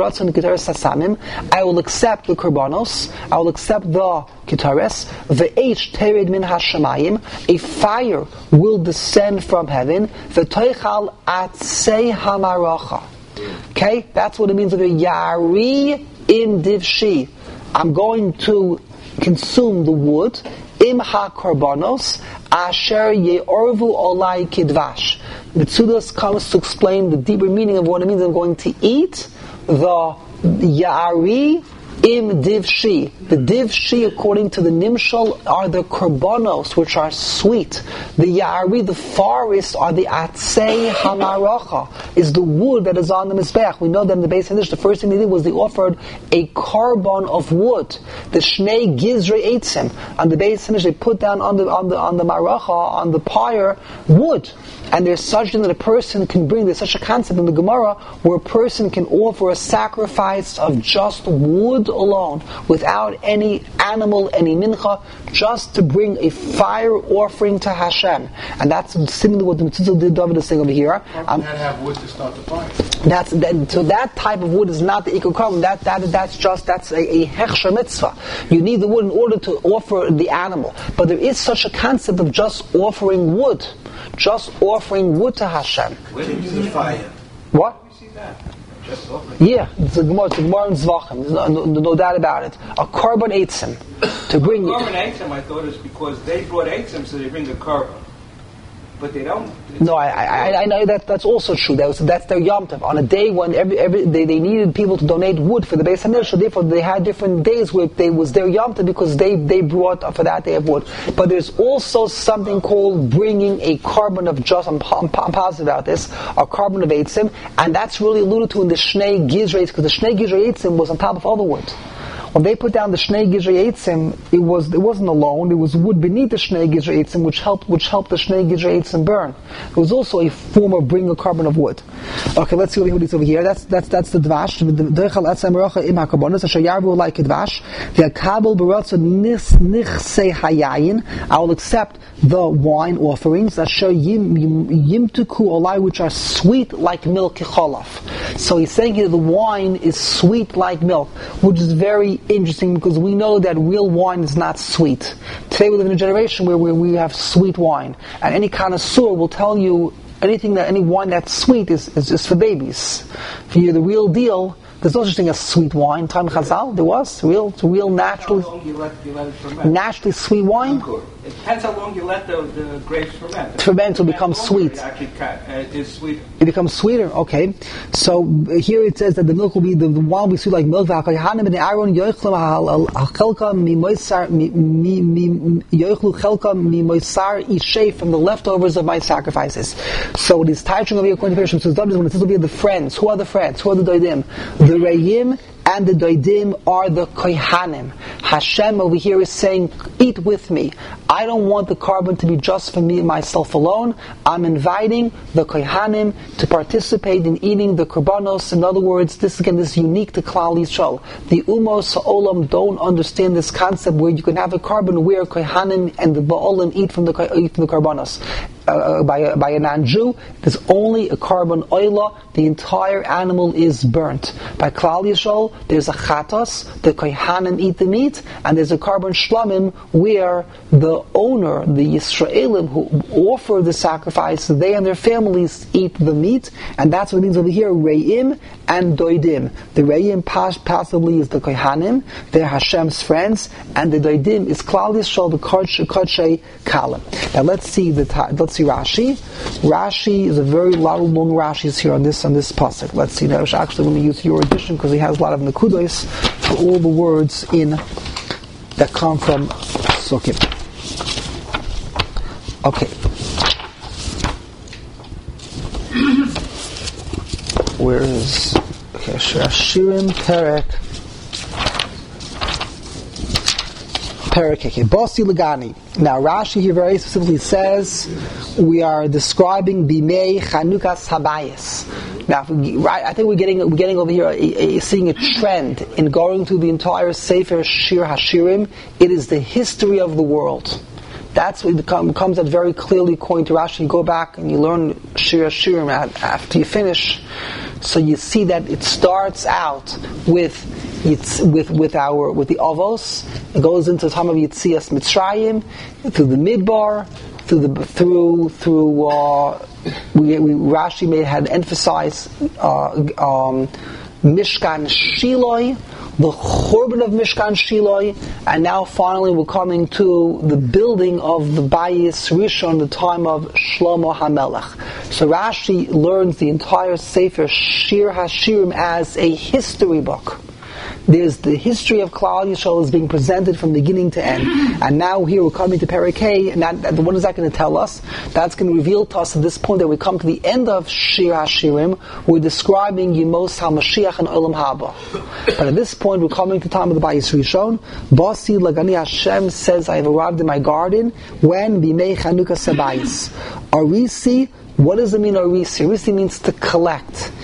will accept the korbanos. I will accept the kitares. Ve'ech tered min hashamayim. A fire will descend from heaven. Ve'toichal atzei hamaracha. Okay, that's what it means. Yari im divshi. I'm going to consume the wood. Im ha-korbanos asher ye'orvu olai kidvash. Mitzudas comes to explain the deeper meaning of what it means. I'm going to eat the ya'ari im divshi. The divshi, according to the nimshal, are the korbanos, which are sweet. The ya'ari, the forest, are the atzei hamaracha, is the wood that is on the mizbech. We know that in the Beis Hamikdash, the first thing they did was they offered a korban of wood, the shnei gizrei eitzim. On the Beis Hamikdash, they put down on the on the on the maracha, on the pyre, wood. And there's such thing that a person can bring, there's such a concept in the Gemara where a person can offer a sacrifice of just wood alone, without any animal, any mincha, just to bring a fire offering to Hashem. And that's similar to what the Mitzvah did David is saying over here. Um, you have wood to start the fire. That's, that, so that type of wood is not the Ikar Korban. That, that, that's just, that's a, a Hechsher Mitzvah. You need the wood in order to offer the animal. But there is such a concept of just offering wood. Just offering wood to Hashem. Where did you see fire? What? We see that. Just offering. Yeah, it's a Gemara, it's a Gemara in Zvachim. There's no, no, no doubt about it. A korban eitzim to bring. Korban eitzim, I thought, is because they brought eitzim, so they bring a korban. But they don't. No, I, I, I know that that's also true. That was, that's their Yom Tov. On a day when every, every they, they needed people to donate wood for the Beis Hamikdash, so therefore they had different days where they was their Yom Tov because they, they brought for that day of wood. But there's also something called bringing a korban of just. I'm, I'm, I'm positive about this. A korban of eitzim, and that's really alluded to in the Shnei Gizrei, because the Shnei Gizrei eitzim was on top of all the wood. When they put down the Shnei Gizrei Eitzim, it was it wasn't alone. It was wood beneath the Shnei Gizrei Eitzim, which helped which helped the Shnei Gizrei Eitzim burn. It was also a form of bringing a korban of wood. Okay, let's see what it's over here. That's that's that's the dvash. The deichal atzem rocha im hakarbonos asher yarvu like dvash. The kabel beratzah nis nichsei hayayin. I will accept the wine offerings asher yim yimtuku olai, which are sweet like milk cholaf. So he's saying here the wine is sweet like milk, which is very interesting because we know that real wine is not sweet. Today we live in a generation where, where we have sweet wine, and any connoisseur will tell you anything that any wine that's sweet is is just for babies. If you're the real deal, there's no such thing as sweet wine. Time Chazal, there was real, real naturally, How long you let, you let it ferment? naturally sweet wine. It depends how long you let the, the grapes ferment. Ferment will become sweet. It actually ca- uh, is sweeter. It becomes sweeter. Okay, so uh, here it says that the milk will be the, the wine will be sweet like milk. V'hakohanim and Aaron yoichlem chelka mimoisar yoichlu chelka mimoisar ishay, from the leftovers of my sacrifices. So it is touching over here according to Perishim. So when it says will be the friends. Who are the friends? Who are the doidim? The re'im and the doidim are the kohanim. Hashem over here is saying, eat with me. I don't want the korban to be just for me and myself alone. I'm inviting the kohanim to participate in eating the korbanos. In other words, this again, this is unique to Klal Yisrael. The umos ha'olam don't understand this concept where you can have a korban where kohanim and the ba'olim eat from the eat from the korbanos. Uh, by a, by a non-Jew, there's only a korban oila. The entire animal is burnt. By Klal Yisrael, there's a chatos, the kohanim eat the meat, and there's a korban shlamim where the owner, the Yisraelim who offer the sacrifice, they and their families eat the meat, and that's what it means over here, re'im and doidim. The re'im possibly is the kohanim, they're Hashem's friends, and the doidim is Klal Yisrael, the kodshei kalim. Now let's see the let's see Rashi. Rashi is a very lot of long Rashis here on this on this pasuk. Let's see. Now, actually, let me use your edition because he has a lot of nekudos for all the words in that come from Sukkim. Okay. Where is okay? Shirim Perek Parakeke. Bosi Lagani. Now Rashi here very specifically says we are describing Bimei Chanukas Habayis. Now, right, I think we're getting we're getting over here a, a, seeing a trend in going through the entire Sefer Shir Hashirim. It is the history of the world. That's what it comes out very clearly according to Rashi. You go back and you learn Shir Hashirim after you finish. So you see that it starts out with it's with with our with the Avos. It goes into the time of Yitzias Mitzrayim, through the Midbar, through the through through. Uh, we, we Rashi may had emphasized uh, um, Mishkan Shiloi, the Churban of Mishkan Shiloi, and now finally we're coming to the building of the Bayis Rishon, the time of Shlomo HaMelech. So Rashi learns the entire Sefer Shir Hashirim as a history book. There's the history of Klal Yisrael is being presented from beginning to end. And now here we're coming to Perek Hey, and that, that, what is that going to tell us? That's going to reveal to us at this point that we come to the end of Shir Hashirim, we're describing Yemos HaMashiach and Olam Haba. But at this point we're coming to the time of the Bayis Rishon. Basi Lagani Hashem says, I have arrived in my garden, when Bimei Chanukah Sabayis. Arisi, what does it mean Arisi? Arisi means to collect.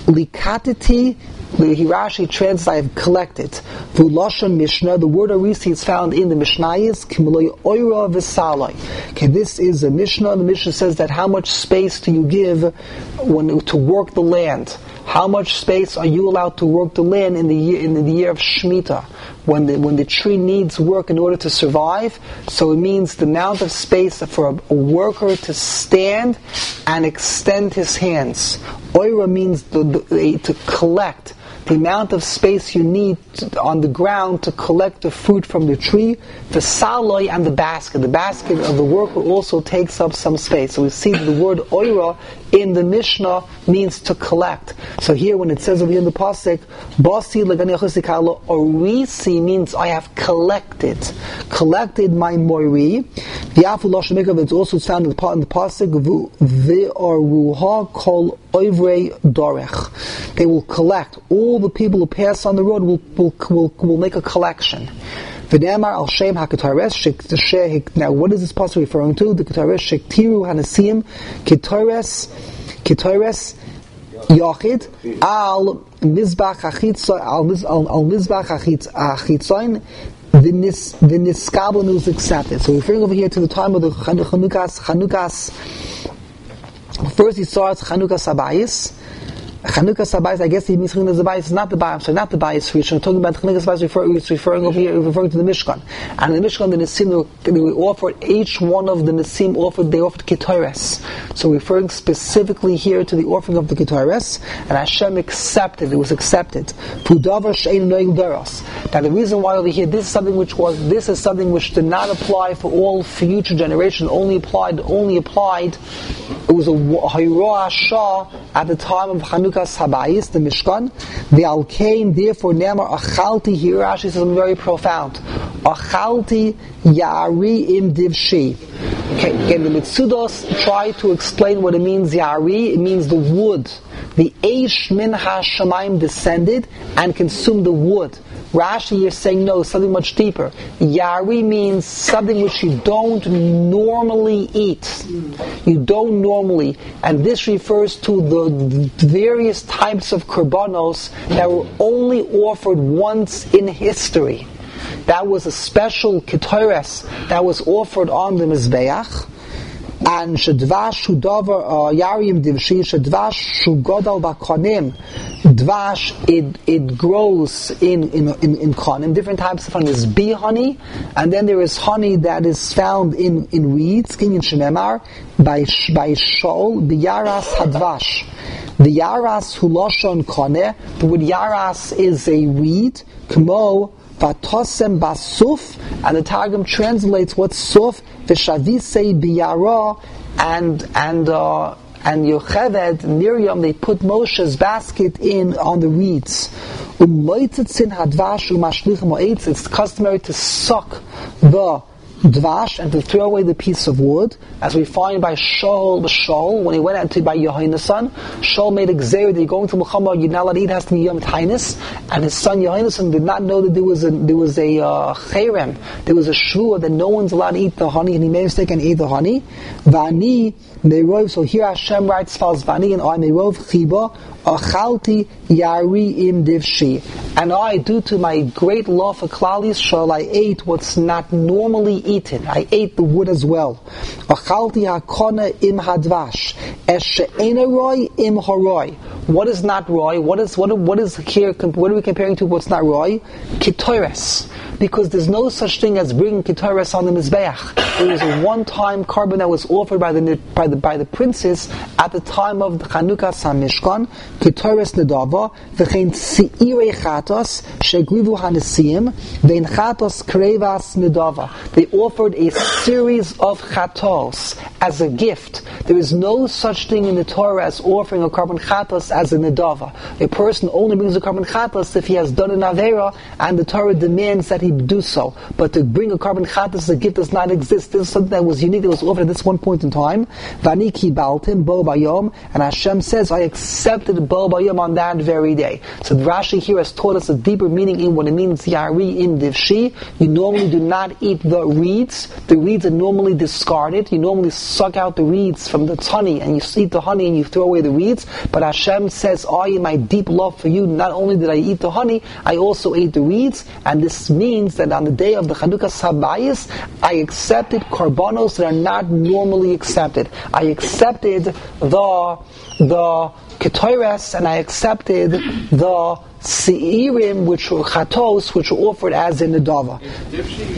Likatiti, the Hirashi translates, I have collected. V'lashon Mishnah, the word Arisi is found in the Mishnayos, Kimoloi Oira V'Salai. Okay, this is a Mishnah. The Mishnah says that how much space do you give when to work the land? How much space are you allowed to work the land in the year in the year of Shemitah, when the when the tree needs work in order to survive? So it means the amount of space for a, a worker to stand and extend his hands. Oira means the, the, to collect. The amount of space you need to, on the ground to collect the fruit from the tree, the saloi and the basket. The basket of the worker also takes up some space. So we see that the word oira in the Mishnah means to collect. So here when it says over here in the Pasuk, Basi Lagani Achusikalo, Orisi means I have collected. Collected my mori. V'yafu Lashemikav, it's also found in the, in the Pasuk, V'aruha kol oivrei dorech. They will collect. All the people who pass on the road will will will, will make a collection. V'namar al shem haketares. Now, what is this pasuk referring to? The ketares shektiru hanasim ketares ketares yachid al mizbach achitza al mizbach achitzain. The nis the niskabel is accepted. So, referring over here to the time of the Chanukas Chanukas. First, he starts Chanukas Habayis. Chanukah Sabayis, I guess he means Chanukah Sabayis is not the Bayis, sorry, not the Bayis Rishon. Talking about Chanukah Sabayis, referring, it's referring over here, referring to the Mishkan. And in the Mishkan, the Nisim, they, they offered, each one of the Nisim offered, they offered Ketores. So referring specifically here to the offering of the Ketores, and Hashem accepted, it was accepted. Pudavar Shein Noil Deros. Now the reason why over here, this is something which was, this is something which did not apply for all future generations, only applied, only applied, it was a Hayroah Shah at the time of Chanukah Habayis, the Mishkan. The Alkein, therefore, Nemar Achalti, here Rashi says something very profound. Achalti Yari im Divshi. Okay, again, the Mitzudos try to explain what it means, Yari. It means the wood. The Eish Min HaShamayim descended and consumed the wood. Rashi is saying no, something much deeper. Yari means something which you don't normally eat. You don't normally, and this refers to the various types of korbanos that were only offered once in history. That was a special ketores that was offered on the Mizbeach. And shedvash shudavar yarim divshi shedvash shugodal bakonim. Dvash it it grows in in in, in konim. Different types of honey. There's bee honey, and then there is honey that is found in in reeds. King in Shememar by by Shaul biyaras hadvash. The yaras huloshon koneh. The word yaras is a reed. Kmo Vatosem basuf, and the Targum translates what's suf, v'shavisei biyara, and and uh, and Yocheved, Miriam, they put Moshe's basket in on the reeds. It's customary to suck the dvash, and to throw away the piece of wood, as we find by Shaul Shaul when he went out to by Yohainasan. Shaul made a gzeir that you're going to Muhammad, you're not allowed to eat, has to be Yom Tainus, and his son Yohainasan did not know that there was a there was a uh, cherem, there was a shvua that no one's allowed to eat the honey, and he made a mistake and ate the honey. Vani Merov. So here Hashem writes, "Falls Vani and I Merov Chiba Achalti Yari Im Divshi." And I, due to my great love for Klal Yisrael, I ate what's not normally eaten. I ate the wood as well. Achalti Hakona Im Hadvash Es She'ena Roy Im Haroi. What is not roy? What is what? What is here? What are we comparing to? What's not roy? Ketores. Because there's no such thing as bringing ketores on the mizbeach. There was a one-time carbon that was offered by the by the by the princess at the time of the Chanukah Samishkan. Ketores nedava v'chein tzirei chatos shegrivu hanesiim vein chatos krevas nedava. They offered a series of chatos as a gift. There is no such thing in the Torah as offering a carbon chatos as a nedava. A person only brings a carbon chatos if he has done an avera, and the Torah demands that he do so. But to bring a carbon chatas as a gift does not exist. This is something that was unique, that was offered at this one point in time. Vani kibaltim bo bayom, and Hashem says, I accepted bo bayom on that very day. So Rashi here has taught us a deeper meaning in what it means yari im divshi. You normally do not eat the reeds. The reeds are normally discarded. You normally suck out the reeds from the honey, and you eat the honey and you throw away the reeds. But Hashem says, I, in my deep love for you, not only did I eat the honey, I also ate the reeds, and this means that on the day of the Chanukah Sabayis, I accepted korbanos that are not normally accepted. I accepted the the ketores, and I accepted the seirim, which were chatos, which were offered as in the dava. Is divshi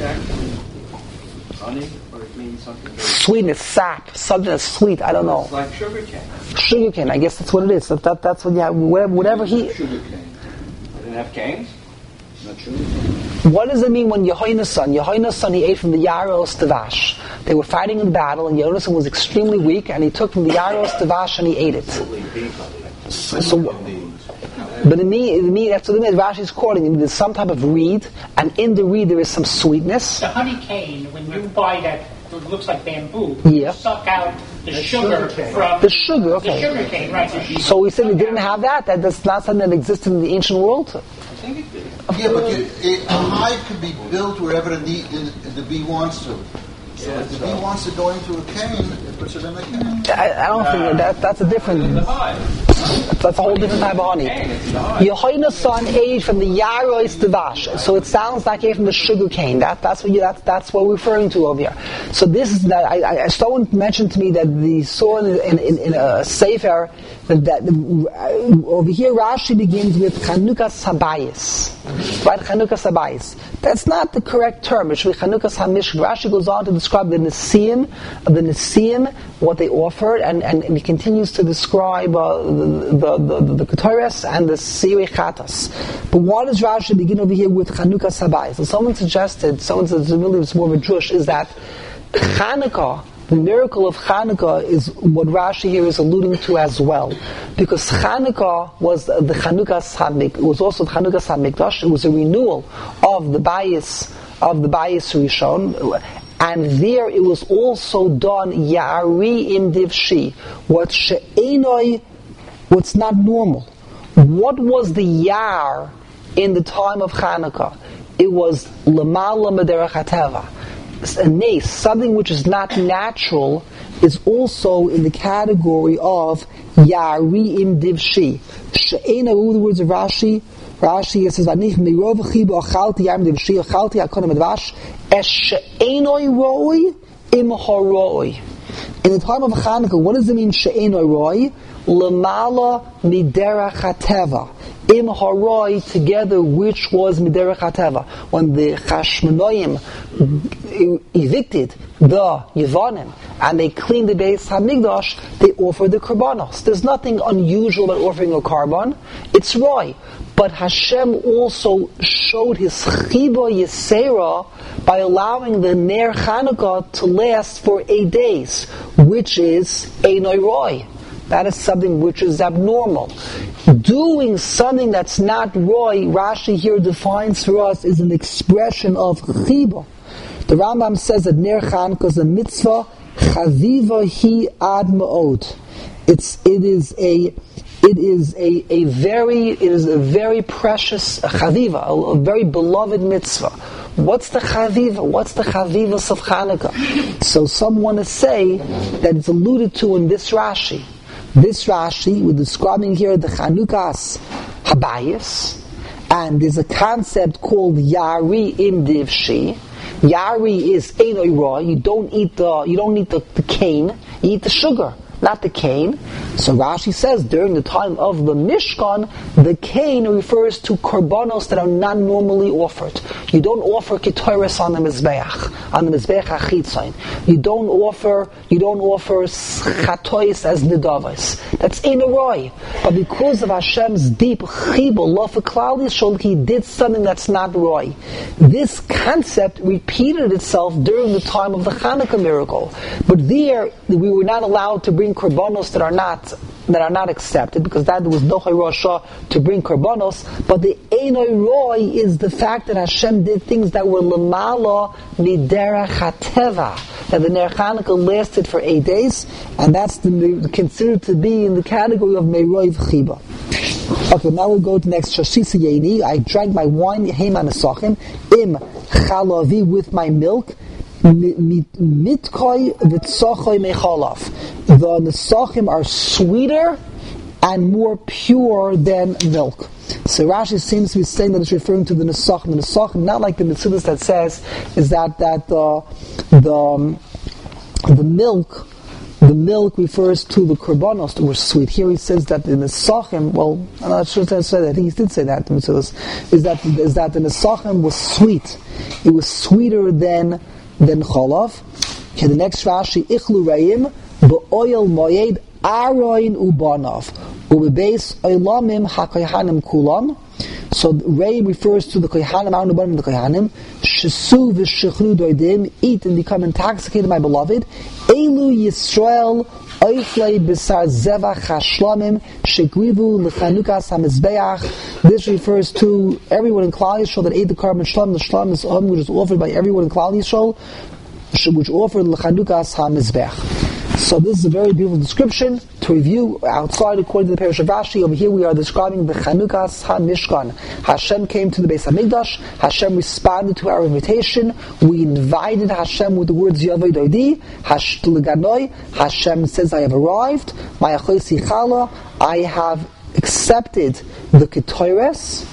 actually honey, or it means something very Sweetness, sap, something that's sweet. I don't know. It's like sugar cane. Sugar cane. I guess that's what it is. That, that that's what. Yeah, whatever, whatever he. Sugar cane. They didn't have canes? Not sugar cane. What does it mean when Yehoiana's son, Yehoiana's son, he ate from the Yaros Tavash? They were fighting in battle, and Yehoiana's son was extremely weak, and he took from the Yaros Tavash and he ate it. So, so but in me, in me, that's what Rashi is quoting. There's some type of reed, and in the reed there is some sweetness. The honey cane, when you buy that, it looks like bamboo. Yeah. You suck out the sugar, sugar from The sugar, okay. the sugar cane, right? The So we said we didn't have that. That that's not something that existed in the ancient world. I think it did. Yeah, but you, it, a hive could be built wherever the, bee- the bee wants to. So Yeah, if the so- bee wants to go into a cane, it puts it in a cane. I, I don't think that that's a different. The hive. That's a whole different type of honey. Cane, it's the hive. Yehoiana's son ate from the Yaros Tavash, so it sounds like he ate from the sugar cane. That, that's what you, that's that's what we're referring to over here. So this is that. I, I someone mentioned to me that the saw in, in, in a sefer that, that uh, over here Rashi begins with Chanukah Sabayis, right? Chanukah Sabayis. That's not the correct term. It should be Chanukah Hamishkan. Rashi goes on to describe the Nesiim, the Nesiim, what they offered, and, and, and he continues to describe uh, the the the, the Ketores and the Sirei Chatas. But why does Rashi begin over here with Chanukah Sabayis? So someone suggested, someone says really it's more of a drush, is that Chanukah, the miracle of Chanukah, is what Rashi here is alluding to as well, because Chanukah was the Chanukah Samik. It was also the Chanukah Samikdash. It was a renewal of the Bayis of the Bayis Rishon, and there it was also done Ya'ari im Divshi, what she'enoi, what's not normal. What was the Yar in the time of Chanukah? It was Lamala Maderech HaTeva. A nace, something which is not natural, is also in the category of Yari im Divshi. She'ena, the words of Rashi, Rashi says, Vanich mirov chibo achalti yam divshi achalti akonim advash es she'enoi roi im horoi. In the time of Chanukah, what does it mean she'enoi roi? Lamala miderach hateva. Im haroi, together, which was miderach hateva. When the Chashmonoim evicted the Yevonim and they cleaned the Beis Hamikdash, they offered the korbanos. There's nothing unusual about offering a korban. It's roi. But Hashem also showed His chiba yisera by allowing the Ner Chanukah to last for eight days, which is einoi roi. That is something which is abnormal. Doing something that's not roi, Rashi here defines for us, is an expression of chiba. The Rambam says that Ner Chanukah is a mitzvah chaviva hi ad ma'od. It's it is a it is a, a very it is a very precious a chaviva, a, a very beloved mitzvah. What's the chaviva? What's the chavivas of Chanukah? So some want to say that it's alluded to in this Rashi. This Rashi, we're describing here the Chanukah's habayis, and there's a concept called Yari im Divshi. Yari is Einoi Ra. You don't eat the you don't eat the, the cane, you eat the sugar, not the cane. So Rashi says during the time of the Mishkan, the cane refers to korbanos that are not normally offered. You don't offer ketoris on the mizbeach, on the mizbeach achitzayin. You don't offer you don't offer chatois as nidavos. That's Einoi Ra. But because of Hashem's deep chibur, love for Klal Yisrael, He did something that's not Ra. This concept repeated itself during the time of the Chanukah miracle. But there, we were not allowed to bring korbanos that are not that are not accepted, because that there was no Rasha to bring korbanos. But the Einoi Roy is the fact that Hashem did things that were lemala miderach hateva, that the Ner Chanukah lasted for eight days, and that's the, considered to be in the category of Meiroi v'chiba. Okay, now we'll go to next. Shashisa Yeni, I drank my wine, Heim Anasachim, im chalavi, with my milk, mitkoi v'tzochoi mechalav. The nesachim are sweeter and more pure than milk. So Rashi seems to be saying that it's referring to the nesachim. The nesachim, not like the Metzudas that says, is that that uh, the um, the milk. The milk refers to the korbanos that were sweet. Here he says that the nesachim, well, I'm not sure if I said that. I think he did say that. Is that is that the nesachim was sweet? It was sweeter than than chalav. Okay, the next Rashi, ichlu reim ba'oil moyed aroin ubanav ubebeis oilamim hakoyhanim kulam. So Rei refers to the koyhanim, aron ubanim, the koyhanim. Shesu v'shechru doidim, eat and become intoxicated, my beloved. Elu Yisrael oiflei b'sar zevach hashlamim shegrivu l'chanukas hamizbeach. This refers to everyone in Klal Yisrael that ate the carbon shlam. The shlam is um, which is offered by everyone in Klal Yisrael, which offered l'chanukas hamizbeach. So this is a very beautiful description to review outside according to the Parish of Rashi. Over here we are describing the Chanukas HaMishkan. Hashem came to the Beis HaMikdash. Hashem responded to our invitation. We invited Hashem with the words Yavai Doidi, Hash Leganoi. Hashem says, I have arrived. Ma'achosi Chala. I have accepted the Ketores.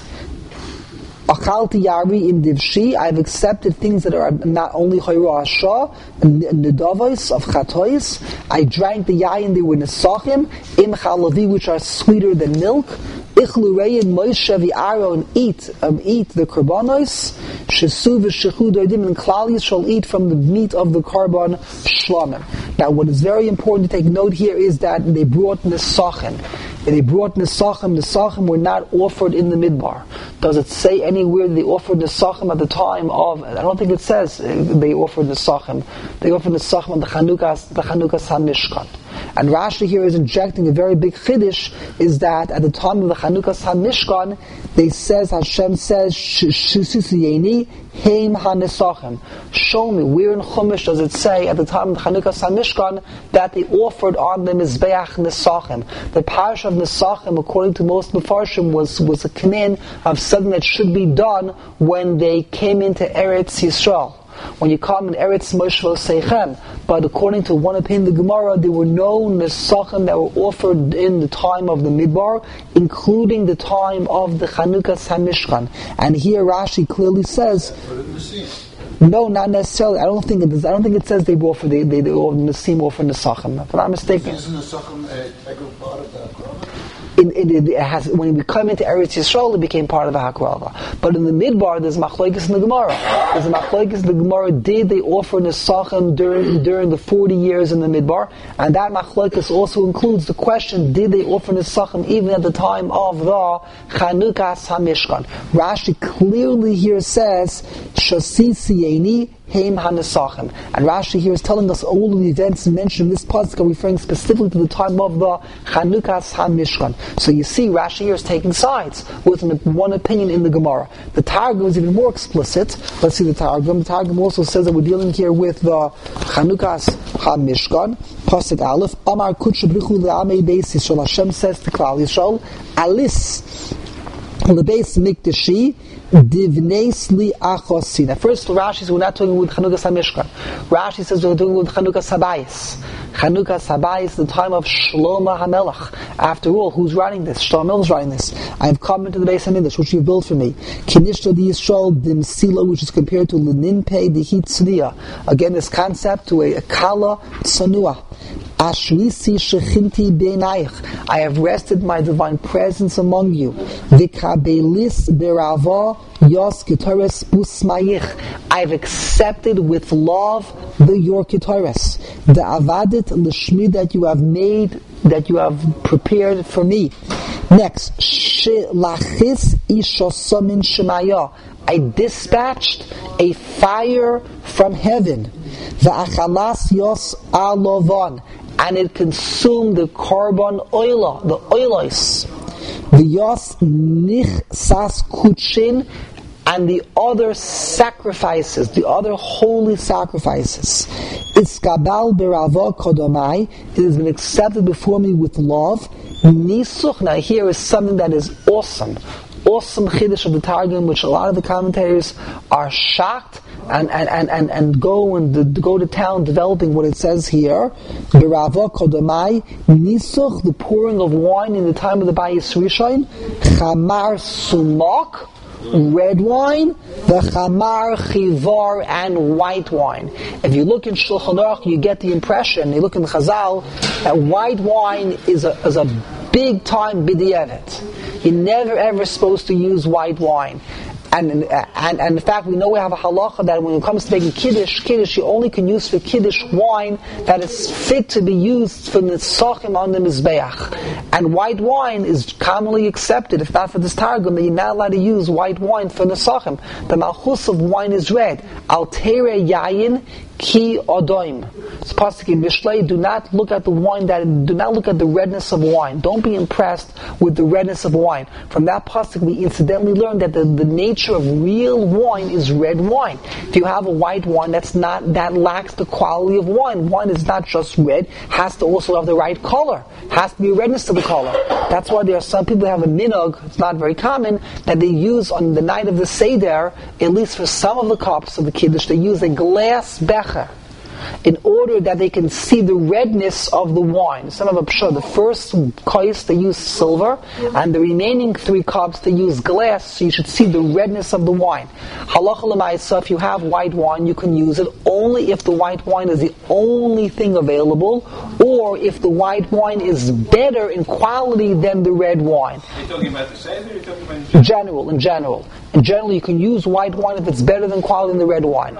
Achalti Yari im Divshi, I've accepted things that are not only Chayra Hasha, Nidavos of Chatois. I drank the Yayin, they were Nesachim, Im Chalavi, which are sweeter than milk. Ichlu Reyin Moshe v'Aaron, eat, um, eat the Korbanos. Shesu v'Shechu Doidim, and Klal Yisrael eat from the meat of the Karban Shlamim. Now what is very important to take note here is that they brought Nesachim. They brought Nesachim. Nesachim were not offered in the Midbar. Does it say anywhere they offered Nesachim at the time of? I don't think it says they offered Nesachim. They offered Nesachim on the Chanukas, the Chanukas HaMishkan. And Rashi here is injecting a very big chiddush, is that at the time of the Chanukas HaMishkan, they says, Hashem says, Shusisiyeni Heim HaNesachim. Show me, where in Chumash does it say at the time of the Chanukas HaMishkan that they offered on the Mizbeach Nesachim? The parish of Nesachim, according to most Mefarshim, was, was a command of something that should be done when they came into Eretz Yisrael. When you come in Eretz Moshe Seichem, but according to one opinion, the Gemara, there were no Nesachim that were offered in the time of the Midbar, including the time of the Chanukas HaMishkan. And here Rashi clearly says, no, not necessarily. I don't think it is. I don't think it says they offer they they, they offer Nesim offer Nesachim. If I'm not mistaken. Isn't Nesachim a integral part of that Korban? In, in, it has, when we come into Eretz Yisrael, it became part of the Hakrava. But in the Midbar, there's Machlokes in the Gemara. There's Machlokes in the Gemara. Did they offer Nesachim during during the forty years in the Midbar? And that Machlokes also includes the question: did they offer Nesachim even at the time of the Chanukas HaMishkan? Rashi clearly here says, "Shasisiyeni Heim HaNesachim. And Rashi here is telling us all of the events mentioned in this pasuk are referring specifically to the time of the Chanukas HaMishkan. So you see, Rashi here is taking sides with one opinion in the Gemara. The Targum is even more explicit. Let's see the Targum. The Targum also says that we're dealing here with the Chanukas HaMishkan. Pasuk Aleph, Amar Kutsha Brichu Le'amei Beis Yisrael. Hashem says to Klal Yisrael, Alis Lebeis Mikdashi Divneis Li Achosi. Now first Rashi says we're not talking with Chanukas HaMishkan. Rashi says we're doing with Chanukas HaBayis. Chanukas HaBayis, the time of Shlomo HaMelech. After all, who's writing this? Shlomo is writing this. I have come into the Beis HaMikdash, which you built for me. Kinishta Di Yisrael Dimsila, which is compared to Leninpe Dihi Tzniya. Again, this concept to a, a Kala Tzanua. Ashrisi shechinti beinayich. I have rested my divine presence among you. V'kabelis berava yos ketores busmayich. I have accepted with love the your ketores. The avadit l'shmi that you have made, that you have prepared for me. Next, shelachis ishosamin shemaya. I dispatched a fire from heaven. V'achalas yos alovon. And it consumed the carbon oil, the oilos, the yos nichsas kuchin, and the other sacrifices, the other holy sacrifices. Iskabal berava kodomai. It has been accepted before me with love. Nisuch. Now here is something that is awesome, awesome chiddush of the Targum, which a lot of the commentators are shocked. And, and, and, and, and go and the, go to town developing what it says here. Berava Kodomai Nisuch, the pouring of wine in the time of the Bayis Rishon. Chamar Sumak, red wine. The Chamar Chivar, and white wine. If you look in Shulchan Aruch, you get the impression, you look in Chazal, that white wine is a, is a big time b'di'evet. You're never ever supposed to use white wine. And, and and in fact, we know we have a halacha that when it comes to making kiddush, kiddush you only can use for kiddush wine that is fit to be used for nesachim on the mizbeach. And white wine is commonly accepted, if not for this targum, that you're not allowed to use white wine for nesachim. The malchus of wine is red. Altere yayin ki odoim. It's pasuk in Mishlei. Do not look at the wine that. Do not look at the redness of wine. Don't be impressed with the redness of wine. From that pasuk, we incidentally learn that the, the nature of real wine is red wine. If you have a white wine, that's not that lacks the quality of wine. Wine is not just red; has to also have the right color. Has to be a redness to the color. That's why there are some people who have a minhag. It's not very common that they use on the night of the seder, at least for some of the cups of the kiddush, they use a glass becher, in order that they can see the redness of the wine. Some of the first kais they use silver, and the remaining three cups they use glass, so you should see the redness of the wine. Halacha l'maisa, if you have white wine, you can use it only if the white wine is the only thing available, or if the white wine is better in quality than the red wine. Are you talking about the seder, or are you talking about in general? In general. In general, you can use white wine if it's better than quality than the red wine.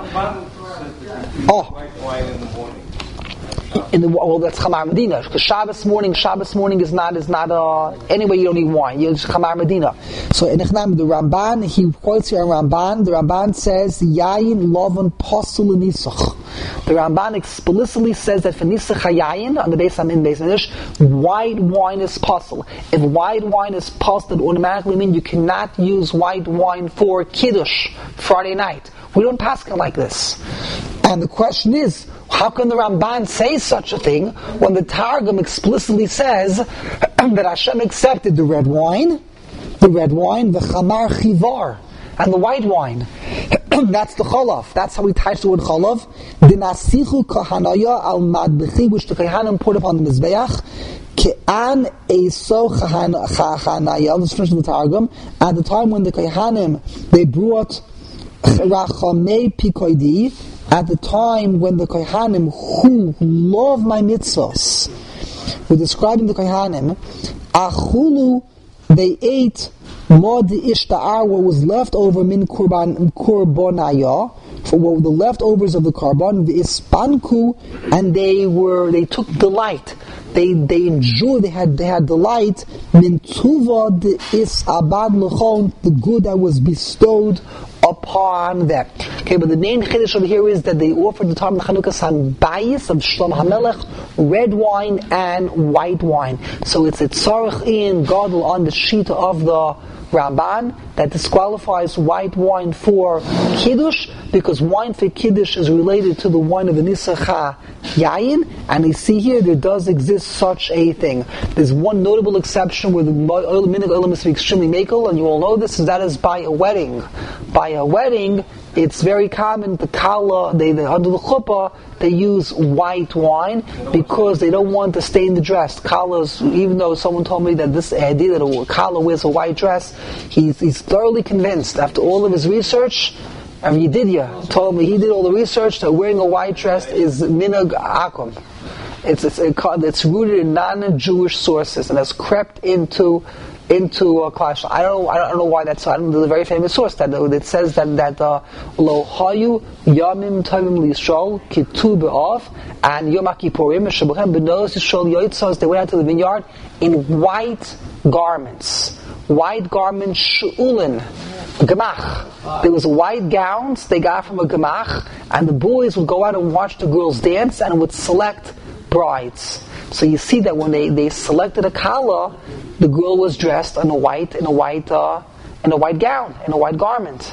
Oh. White wine in the morning. In the well, that's Chamar Medina. Because Shabbos morning, Shabbos morning is not is not uh, anyway. You don't need wine. You just Chamar Medina. So in the Ramban, he quotes here on Ramban. The Ramban says Yayin Lovan Posul Nisach. The Ramban explicitly says that for Nisach Hayayin on the base I'm in base white wine is posul. If white wine is posul, that automatically means you cannot use white wine for Kiddush Friday night. We don't pass it like this. And the question is, how can the Ramban say such a thing when the Targum explicitly says that Hashem accepted the red wine, the red wine, the chamar chivar, and the white wine? That's the chalav. That's how we touch the word chalav. The nasichu kahanaya al madbechi, which the kahanim put upon the mizbeach. Ke'an eso chanaya. Let's finish the Targum. At the time when the kahanim they brought rachamei pikoidi, at the time when the Kohanim who love my mitzvahs were describing the Kohanim, achulu, they ate mod ishta'ar, what was left over min kurban kurbonaya, for what were the leftovers of the carbon, the ispanku, and they were they took delight. They they enjoyed, they had they had delight, min tuva the is abad lechon, the good that was bestowed upon them. Okay, but the main chiddush over here is that they offered the Talmud Chanukah Sanbayis of Shlomo HaMelech, red wine and white wine. So it's a tzarech in Gadol on the sheet of the Ramban that disqualifies white wine for Kiddush, because wine for Kiddush is related to the wine of the Nisach Yayin, and you see here there does exist such a thing. There's one notable exception where the minig oil must be extremely makel, and you all know this, is that is by a wedding. By a wedding, it's very common, the kala, they, they under the chuppah, they use white wine because they don't want to stain the dress. Kalas, even though someone told me that this idea that a kala wears a white dress, he's, he's thoroughly convinced after all of his research. And Yedidya told me he did all the research that wearing a white dress is minhag akum. It's, it's, it's rooted in non-Jewish sources and has crept into into a clash. I don't know. I don't know why that's. I don't know. There's a very famous source that that says that that lo hayu yamim tovim liyisrael kitu be'av and Yom Kippurim shebuchem benos Yisrael yotzos. They went out to the vineyard in white garments, white garments shu'ulin, gemach. There was white gowns they got from a gemach, and the boys would go out and watch the girls dance and would select brides. So you see that when they, they selected a kala, the girl was dressed in a white in a white uh, in a white gown, in a white garment.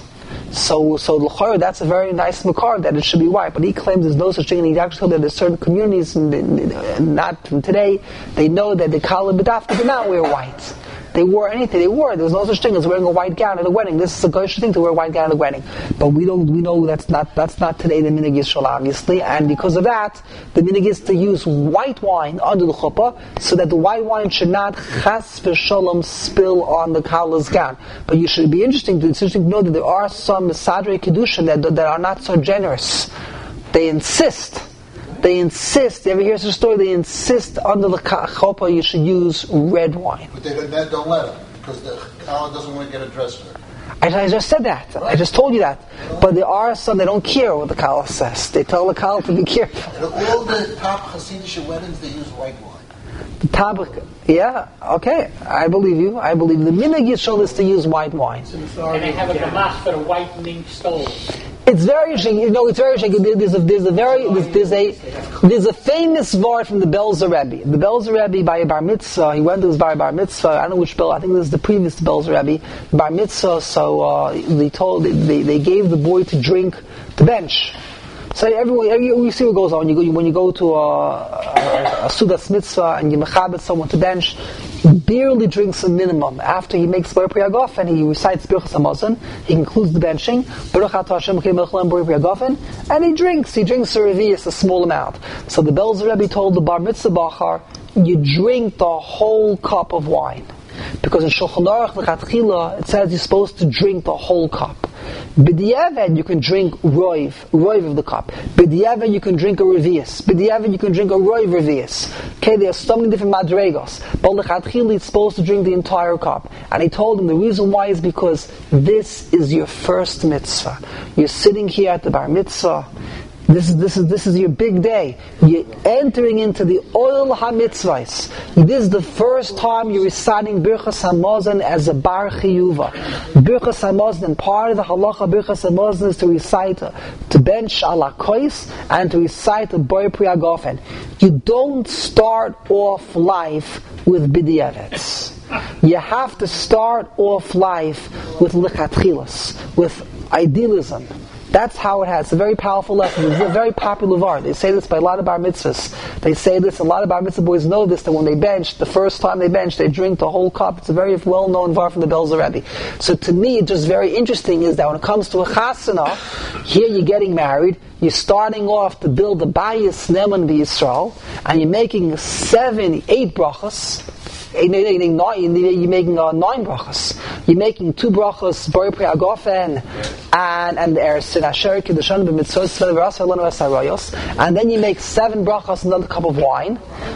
So so l'chayr, that's a very nice makar that it should be white. But he claims there's no such thing, and he actually told that there's certain communities, and, and not from today, they know that the kala b'dafka did not wear white. They wore anything. They wore. There was no such thing as wearing a white gown at a wedding. This is a good thing to wear a white gown at a wedding. But we don't. We know that's not. That's not today the minhag Yisrael, obviously. And because of that, the minhag is to use white wine under the chuppah, so that the white wine should not chas v'shalom spill on the kala's gown. But you should be interesting. To, it's interesting to know that there are some Sadrei Kedushin that that are not so generous. They insist. They insist, you ever hear such a story? They insist under the chuppah you should use red wine. But they don't, they don't let them, because the kala doesn't want to get a dress for it. I, I just said that. Right. I just told you that. But there are some that don't care what the kala says. They tell the kala to be careful. And all the top Hasidic weddings, they use white wine. The top, yeah, okay. I believe you. I believe the minhag Yisrael is to use white wine. And they have a gemach for the whitening stove. It's very interesting. You know, it's very interesting. There's a, there's a very there's, there's a there's a famous vart from the Belzer Rebbe. The Belzer Rebbe by a bar mitzvah. He went to his bar bar mitzvah. I don't know which Bel. I think this is the previous Belzer Rebbe bar mitzvah. So uh, they told they they gave the boy to drink the bench. So everyone, every, you see what goes on. You go, when you go to a, a, a Sudas mitzvah and you mechabit someone to bench, he barely drinks a minimum. After he makes Bar Priyagof and he recites Birchas Hamazon, he concludes the benching, Baruch Atah Hashem Kei Melech Bar Priyagofen, and he drinks. He drinks a revius, a small amount. So the Belzer Rebbe told the bar mitzvah bachar, you drink the whole cup of wine. Because in Shulchan Aruch L'chatchila it says you're supposed to drink the whole cup. B'diavad you can drink roiv, roiv of the cup. B'diavad you can drink a revius. B'diavad you can drink a roiv revius. Okay, there are so many different madregos. But L'chatchila it's supposed to drink the entire cup. And he told him the reason why is because this is your first mitzvah. You're sitting here at the bar mitzvah. This is this is this is your big day. You're entering into the oil hamitzvahs. This is the first time you're reciting Birchas Hamazon as a bar chiyuva. Birchas Hamazon, and part of the halacha Birchas Hamazon is to recite to bench ala kois and to recite the Bar Priyagofen. You don't start off life with b'diavad. You have to start off life with lichatchilas, with idealism. That's how it has. It's a very powerful lesson. It's a very popular var. They say this by a lot of bar mitzvahs. They say this, a lot of bar mitzvah boys know this, that when they bench, the first time they bench, they drink the whole cup. It's a very well-known var from the Belzer Rebbe. So to me, it's just very interesting is that when it comes to a chasana, here you're getting married, you're starting off to build the bayis neman b'Yisrael, and you're making seven, eight brachas. You're making uh, nine brachas. You're making two brachas, Bar Priyagofen, and and the Eresin Asher Kiddushan b'Mitzvot Tzvei Lanu Esarayos, and then you make seven brachas and another cup of wine,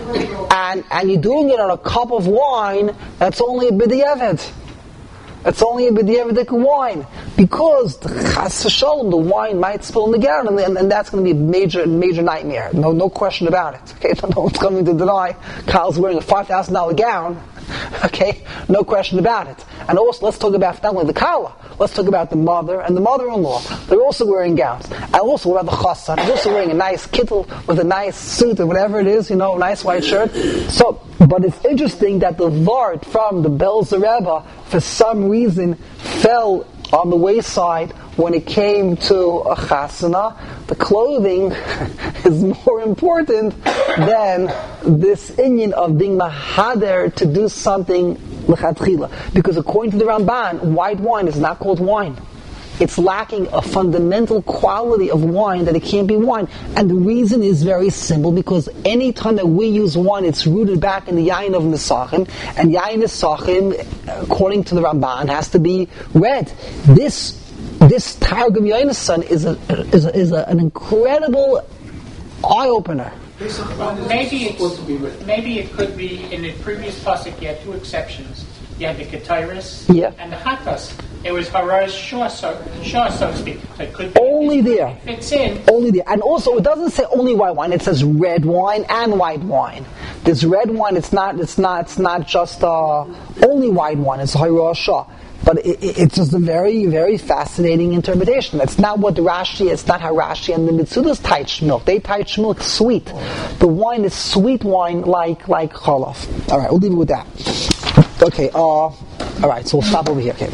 and and you're doing it on a cup of wine that's only a b'diavad. It's only a b'diavadik wine, because the chas v'sholom, the wine might spill in the gown, and, and, and that's going to be a major, major nightmare. No, no question about it. Okay, no one's coming to deny Kyle's wearing a five thousand dollar gown. Okay, no question about it. And also, let's talk about not only the kala, let's talk about the mother and the mother-in-law. They're also wearing gowns. And also, what about the chassan? He's also wearing a nice kittel with a nice suit or whatever it is, you know, a nice white shirt. So, but it's interesting that the vart from the Belzer Rebbe, for some reason, fell on the wayside when it came to a chasana. The clothing is more important than this inyan of being mahader to do something l'chatchila. Because according to the Ramban, white wine is not called wine. It's lacking a fundamental quality of wine that it can't be wine. And the reason is very simple, because any time that we use wine, it's rooted back in the yain of Nesachim, and yain Nesachim, according to the Ramban, has to be red. This this Targum Yonasan is a is a, is a, an incredible eye opener. Well, maybe it's, maybe it could be in the previous pasuk. You had two exceptions. You had the Ketairis yeah. and the Hatas. It was Haraz Shah, so, Shah, so to speak. So it could be only there. It fits in. Only there. And also, it doesn't say only white wine. It says red wine and white wine. This red wine, it's not. It's not. It's not just uh, only white wine. It's Haraz Shah. But it, it, it's just a very, very fascinating interpretation. That's not what Rashi. It's not how Rashi and the Mitzudas teach milk. They teach milk sweet. The wine is sweet wine, like like chalaf. All right, we'll leave it with that. Okay. Uh, all right. So we'll stop over here. Okay.